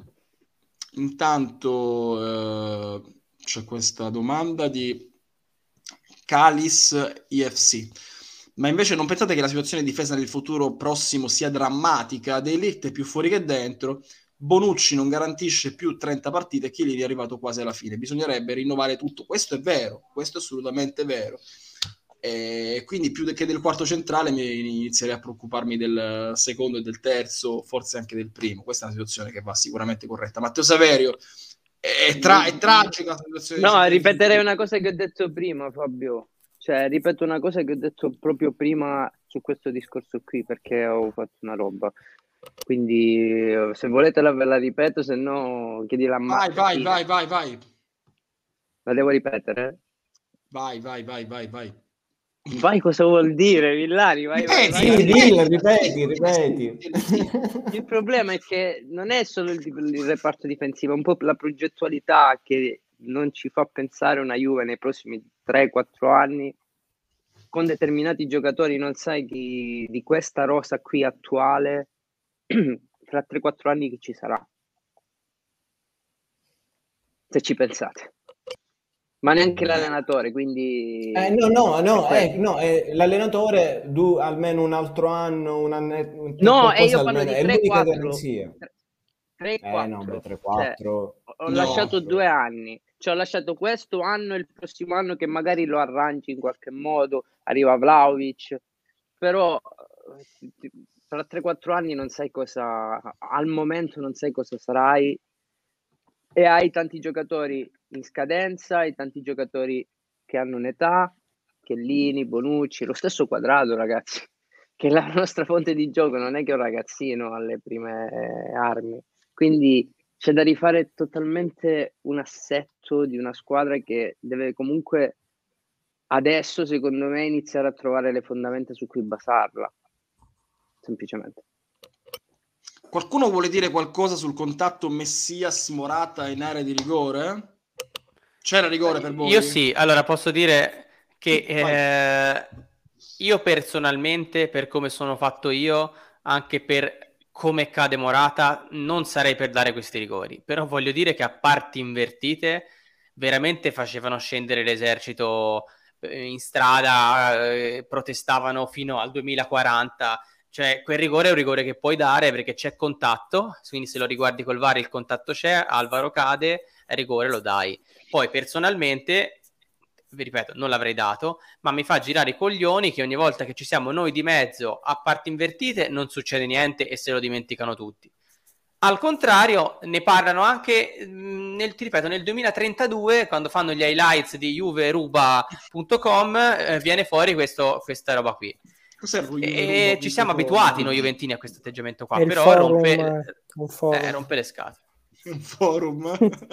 Intanto... Eh... c'è questa domanda di Calis I F C. Ma invece non pensate che la situazione di difesa nel futuro prossimo sia drammatica? De Ligt è più fuori che dentro, Bonucci non garantisce più trenta partite e Chiellini è arrivato quasi alla fine. Bisognerebbe rinnovare tutto. Questo è vero, questo è assolutamente vero. E quindi più che del quarto centrale mi inizierei a preoccuparmi del secondo e del terzo, forse anche del primo. Questa è una situazione che va sicuramente corretta. Matteo Saverio, è, tra- è tragica la situazione. No, ripeterei una cosa che ho detto prima, Fabio. Cioè, ripeto una cosa che ho detto proprio prima su questo discorso qui, perché ho fatto una roba. Quindi, se volete la, ve la ripeto, se no chiedi la Vai, vai, vai, vai, vai. La devo ripetere? Vai, vai, vai, vai, vai. Vai, cosa vuol dire, Villari? Vai, vai, vai, Sì, vai. dillo, ripeti, ripeti. Il problema è che non è solo il, il reparto difensivo, è un po' la progettualità che non ci fa pensare una Juve nei prossimi tre quattro anni. Con determinati giocatori non sai chi di questa rosa qui attuale fra tre quattro anni chi ci sarà, se ci pensate. Ma neanche l'allenatore, quindi... Eh, no, no, no, eh, no eh, l'allenatore du, almeno un altro anno, un anno... No, e io parlo di è tre l'unica quattro. garanzia. tre quattro. Eh no, beh, tre quattro. Cioè, ho No. lasciato due anni. Cioè, ho lasciato questo anno e il prossimo anno che magari lo arrangi in qualche modo, arriva Vlahovic, però tra tre quattro anni non sai cosa... Al momento non sai cosa sarai e hai tanti giocatori in scadenza, hai tanti giocatori che hanno un'età, Chiellini, Bonucci, lo stesso Quadrado, ragazzi, che è la nostra fonte di gioco, non è che è un ragazzino alle prime armi. Quindi c'è da rifare totalmente un assetto di una squadra che deve comunque adesso, secondo me, iniziare a trovare le fondamenta su cui basarla, semplicemente. Qualcuno vuole dire qualcosa sul contatto Messias-Morata in area di rigore? C'era rigore per voi? Io sì, allora posso dire che eh, io personalmente, per come sono fatto io, anche per come cade Morata, non sarei per dare questi rigori, però voglio dire che a parti invertite veramente facevano scendere l'esercito in strada, eh, protestavano fino al duemilaquaranta. Cioè, quel rigore è un rigore che puoi dare perché c'è contatto, quindi se lo riguardi col V A R il contatto c'è, Alvaro cade, rigore lo dai. Poi personalmente, vi ripeto, non l'avrei dato, ma mi fa girare i coglioni che ogni volta che ci siamo noi di mezzo a parti invertite non succede niente e se lo dimenticano tutti. Al contrario, ne parlano anche nel, ti ripeto, nel duemilatrentadue, quando fanno gli highlights di juveruba punto com, eh, viene fuori questo, questa roba qui. E ci siamo abituati noi juventini a questo atteggiamento qua, però forum, rompe, forum. Eh, rompe le scatole. Un forum.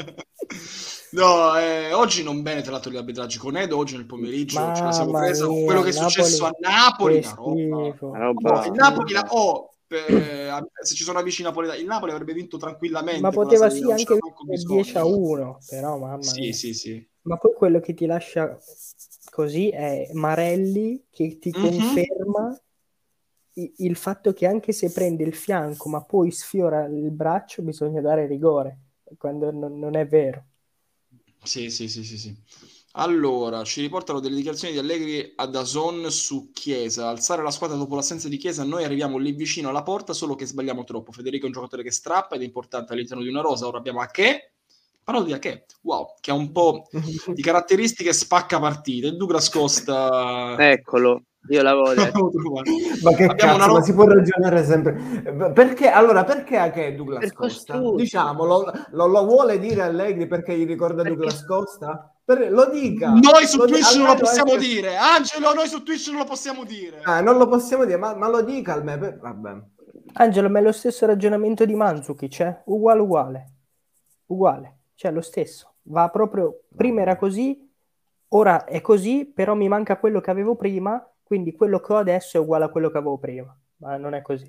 No, eh, oggi non bene tra l'altro gli arbitraggi con Edo, oggi nel pomeriggio ce la siamo presa con quello che è Napoli, successo a Napoli, che una roba. schifo. Una roba- Oh, il Napoli la, oh, per- se ci sono amici napoletani, il Napoli avrebbe vinto tranquillamente, Ma con la poteva Serie sì A, non c'era anche manco vincere bisogno. dieci a uno, però mamma Sì, mia. sì, sì. Ma poi quello che ti lascia così è Marelli che ti Mhm. conferma i- il fatto che anche se prende il fianco ma poi sfiora il braccio bisogna dare rigore, quando non, non è vero. Sì, sì, sì, sì, sì. Allora, ci riportano delle dichiarazioni di Allegri a DAZN su Chiesa. Alzare la squadra dopo l'assenza di Chiesa, noi arriviamo lì vicino alla porta, solo che sbagliamo troppo. Federico è un giocatore che strappa ed è importante all'interno di una rosa. Ora abbiamo Aké, parlo di Aké, wow, che ha un po' di caratteristiche spacca partite. Douglas Costa... Eccolo, io l'avevo detto. Ma che Abbiamo una cazzo, ro- ma si può ragionare sempre. Perché allora perché anche Douglas Per Costa? costruzione. Diciamo, lo, lo, lo vuole dire Allegri perché gli ricorda Perché- Douglas Costa? Per- lo dica. Noi su Lo di- Twitch non lo almeno possiamo anche- dire. Angelo, noi su Twitch non lo possiamo dire. Ah, non lo possiamo dire, ma, ma lo dica almeno. per- Vabbè. Angelo, ma è lo stesso ragionamento di Mandzukic, eh? Uguale, uguale. Uguale, cioè lo stesso. Va proprio, prima era così, ora è così, però mi manca quello che avevo prima, quindi quello che ho adesso è uguale a quello che avevo prima. Ma non è così.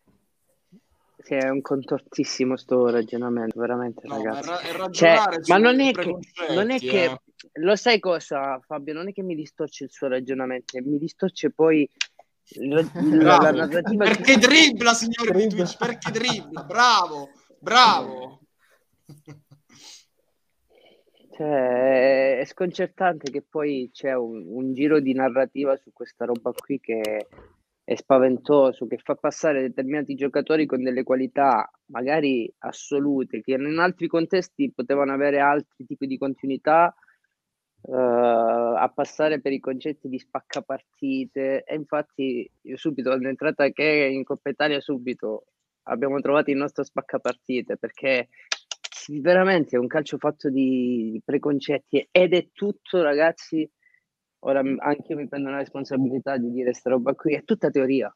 Sì, è un contortissimo sto ragionamento, veramente, No, ma è, ragazzi. ra- è Cioè, ragionare ma su non è che, preconcetti, non è che eh. lo sai cosa, Fabio? Non è che mi distorce il suo ragionamento, mi distorce poi la, la- la Bravo. narrativa che- Perché dribbla, signore di Dribbla. Twitch, perché dribbla, bravo, bravo. Cioè, è sconcertante che poi c'è un, un giro di narrativa su questa roba qui che è spaventoso, che fa passare determinati giocatori con delle qualità magari assolute, che in altri contesti potevano avere altri tipi di continuità, eh, a passare per i concetti di spaccapartite. E infatti io subito, all'entrata che in Coppa Italia, subito abbiamo trovato il nostro spaccapartite, perché veramente è un calcio fatto di preconcetti ed è tutto, ragazzi, ora anche io mi prendo la responsabilità di dire sta roba qui, è tutta teoria.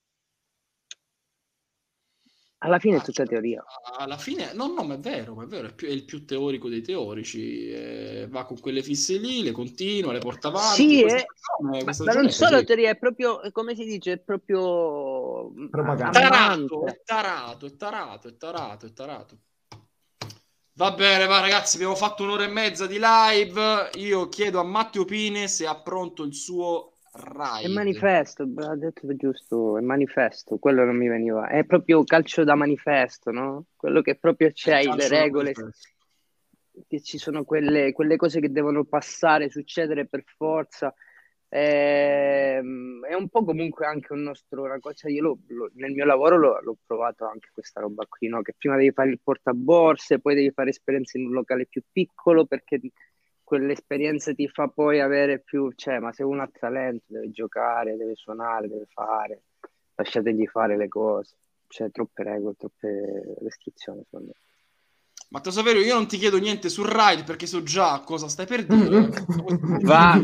Alla fine Ah, è tutta cioè, teoria. alla fine, no, no, ma è vero, ma è vero, è, più- è il più teorico dei teorici. eh, va con quelle fisse lì, le continua, le porta avanti. Sì, Questa è- stagione- ma, questa ma stagione non è solo così. teoria, è proprio, come si dice, è proprio Propaganda. Tarato, amante. è tarato, è tarato, è tarato, è tarato. Va bene, va ragazzi, abbiamo fatto un'ora e mezza di live. Io chiedo a Matteo Pine se ha pronto il suo È ride. manifesto, ha detto giusto, è manifesto, quello non mi veniva. È proprio calcio da manifesto, no? Quello che proprio c'hai, le Calcio da regole, manifesto. che ci sono quelle, quelle cose che devono passare, succedere per forza. Ehm, è un po' comunque anche un nostro, una cosa, io lo- lo- nel mio lavoro l'ho, l'ho provato anche questa roba qui, no? Che prima devi fare il portaborse, poi devi fare esperienze in un locale più piccolo, perché ti- quell'esperienza ti fa poi avere più, cioè, ma se uno ha talento deve giocare, deve suonare, deve fare, lasciategli fare le cose, c'è troppe regole, troppe restrizioni, secondo me. Matteo Saverio, io non ti chiedo niente sul ride perché so già cosa stai per dire. Va.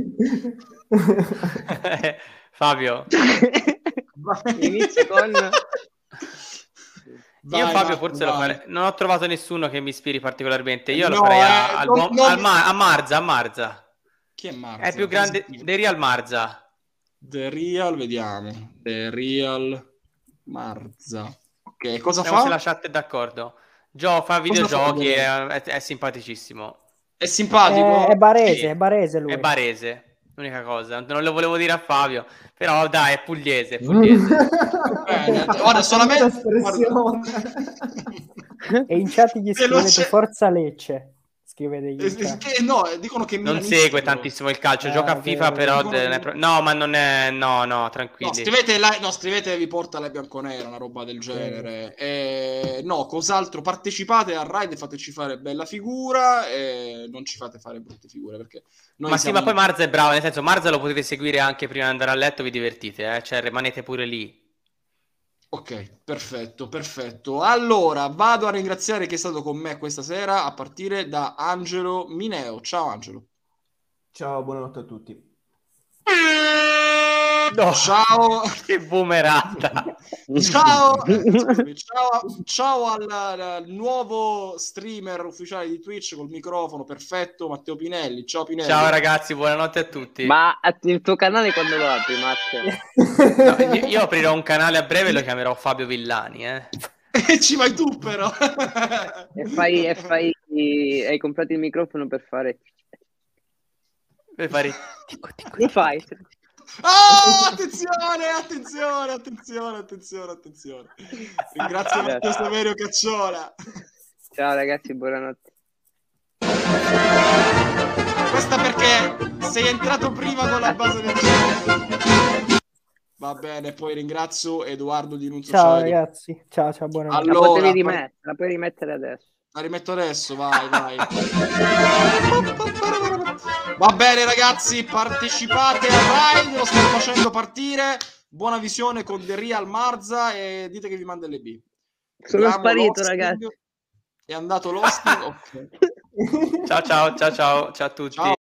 Fabio, Vai. Inizia con... Vai, io Fabio Matteo, forse lo vai. farei. Non ho trovato nessuno che mi ispiri particolarmente. Io lo No, farei a, eh, al non- buon- non- al Ma- a Marza, a Marza. Chi è Marza? È più Cosa grande significa? dei Real Marza. The Real, vediamo. The Real Marza. Ok, cosa Vediamo se fa? la chat è d'accordo. Gio fa videogiochi, è, è- è simpaticissimo. È simpatico? È, è barese, Sì. è barese lui. È barese, l'unica cosa. Non lo volevo dire a Fabio, però dai, è pugliese, è pugliese. Bene, guarda, solamente... Espressione. E in chat gli Se non scrivete c'è- Forza Lecce. Scrivete in Eh, chat. che- no, dicono che è Non milanistico. segue tantissimo il calcio, Eh, gioca a vero, FIFA, vero. però Dicono de- che- ne pro- no, ma non è no, no, No, tranquilli. scrivete, la... no, scrivete vi porta la bianconera, una roba del genere. Eh, no, cos'altro? Partecipate al ride, fateci fare bella figura e non ci fate fare brutte figure perché noi Ma sì, siamo ma poi in- Marza è bravo, nel senso Marza lo potete seguire anche prima di andare a letto, vi divertite, eh? Cioè rimanete pure lì. Ok, perfetto, perfetto. Allora, vado a ringraziare chi è stato con me questa sera a partire da Angelo Mineo. Ciao Angelo. Ciao, buonanotte a tutti. No, Ciao. che boomerata. Ciao, eh, scusami, ciao, ciao al, al nuovo streamer ufficiale di Twitch col microfono perfetto, Matteo Pinelli. Ciao Pinelli. Ciao ragazzi, buonanotte a tutti. Ma il tuo canale quando lo apri, Matteo? No, io, io aprirò un canale a breve e lo chiamerò Fabio Villani, eh. E ci vai tu però. E fai, e fai, hai comprato il microfono per fare... Per fare... Lo fai? Oh, attenzione, attenzione, attenzione, attenzione, attenzione. Ringrazio Grazie. Matteo Saverio Cacciola. Ciao ragazzi, buonanotte. Questa perché sei entrato prima con la base del gioco. Va bene, poi ringrazio Edoardo di Non Ciao Sociale. ragazzi, ciao ciao, buonanotte. La Allora, potevi par- rimettere, la puoi rimettere adesso. La rimetto adesso, vai, vai. Va bene ragazzi, partecipate al ride, lo stiamo facendo partire. Buona visione con The Real Marza e dite che vi manda le B. Sono Abbiamo sparito, l'hosting. ragazzi. È andato l'hosting? Ok. Ciao ciao ciao ciao ciao a tutti. Ciao.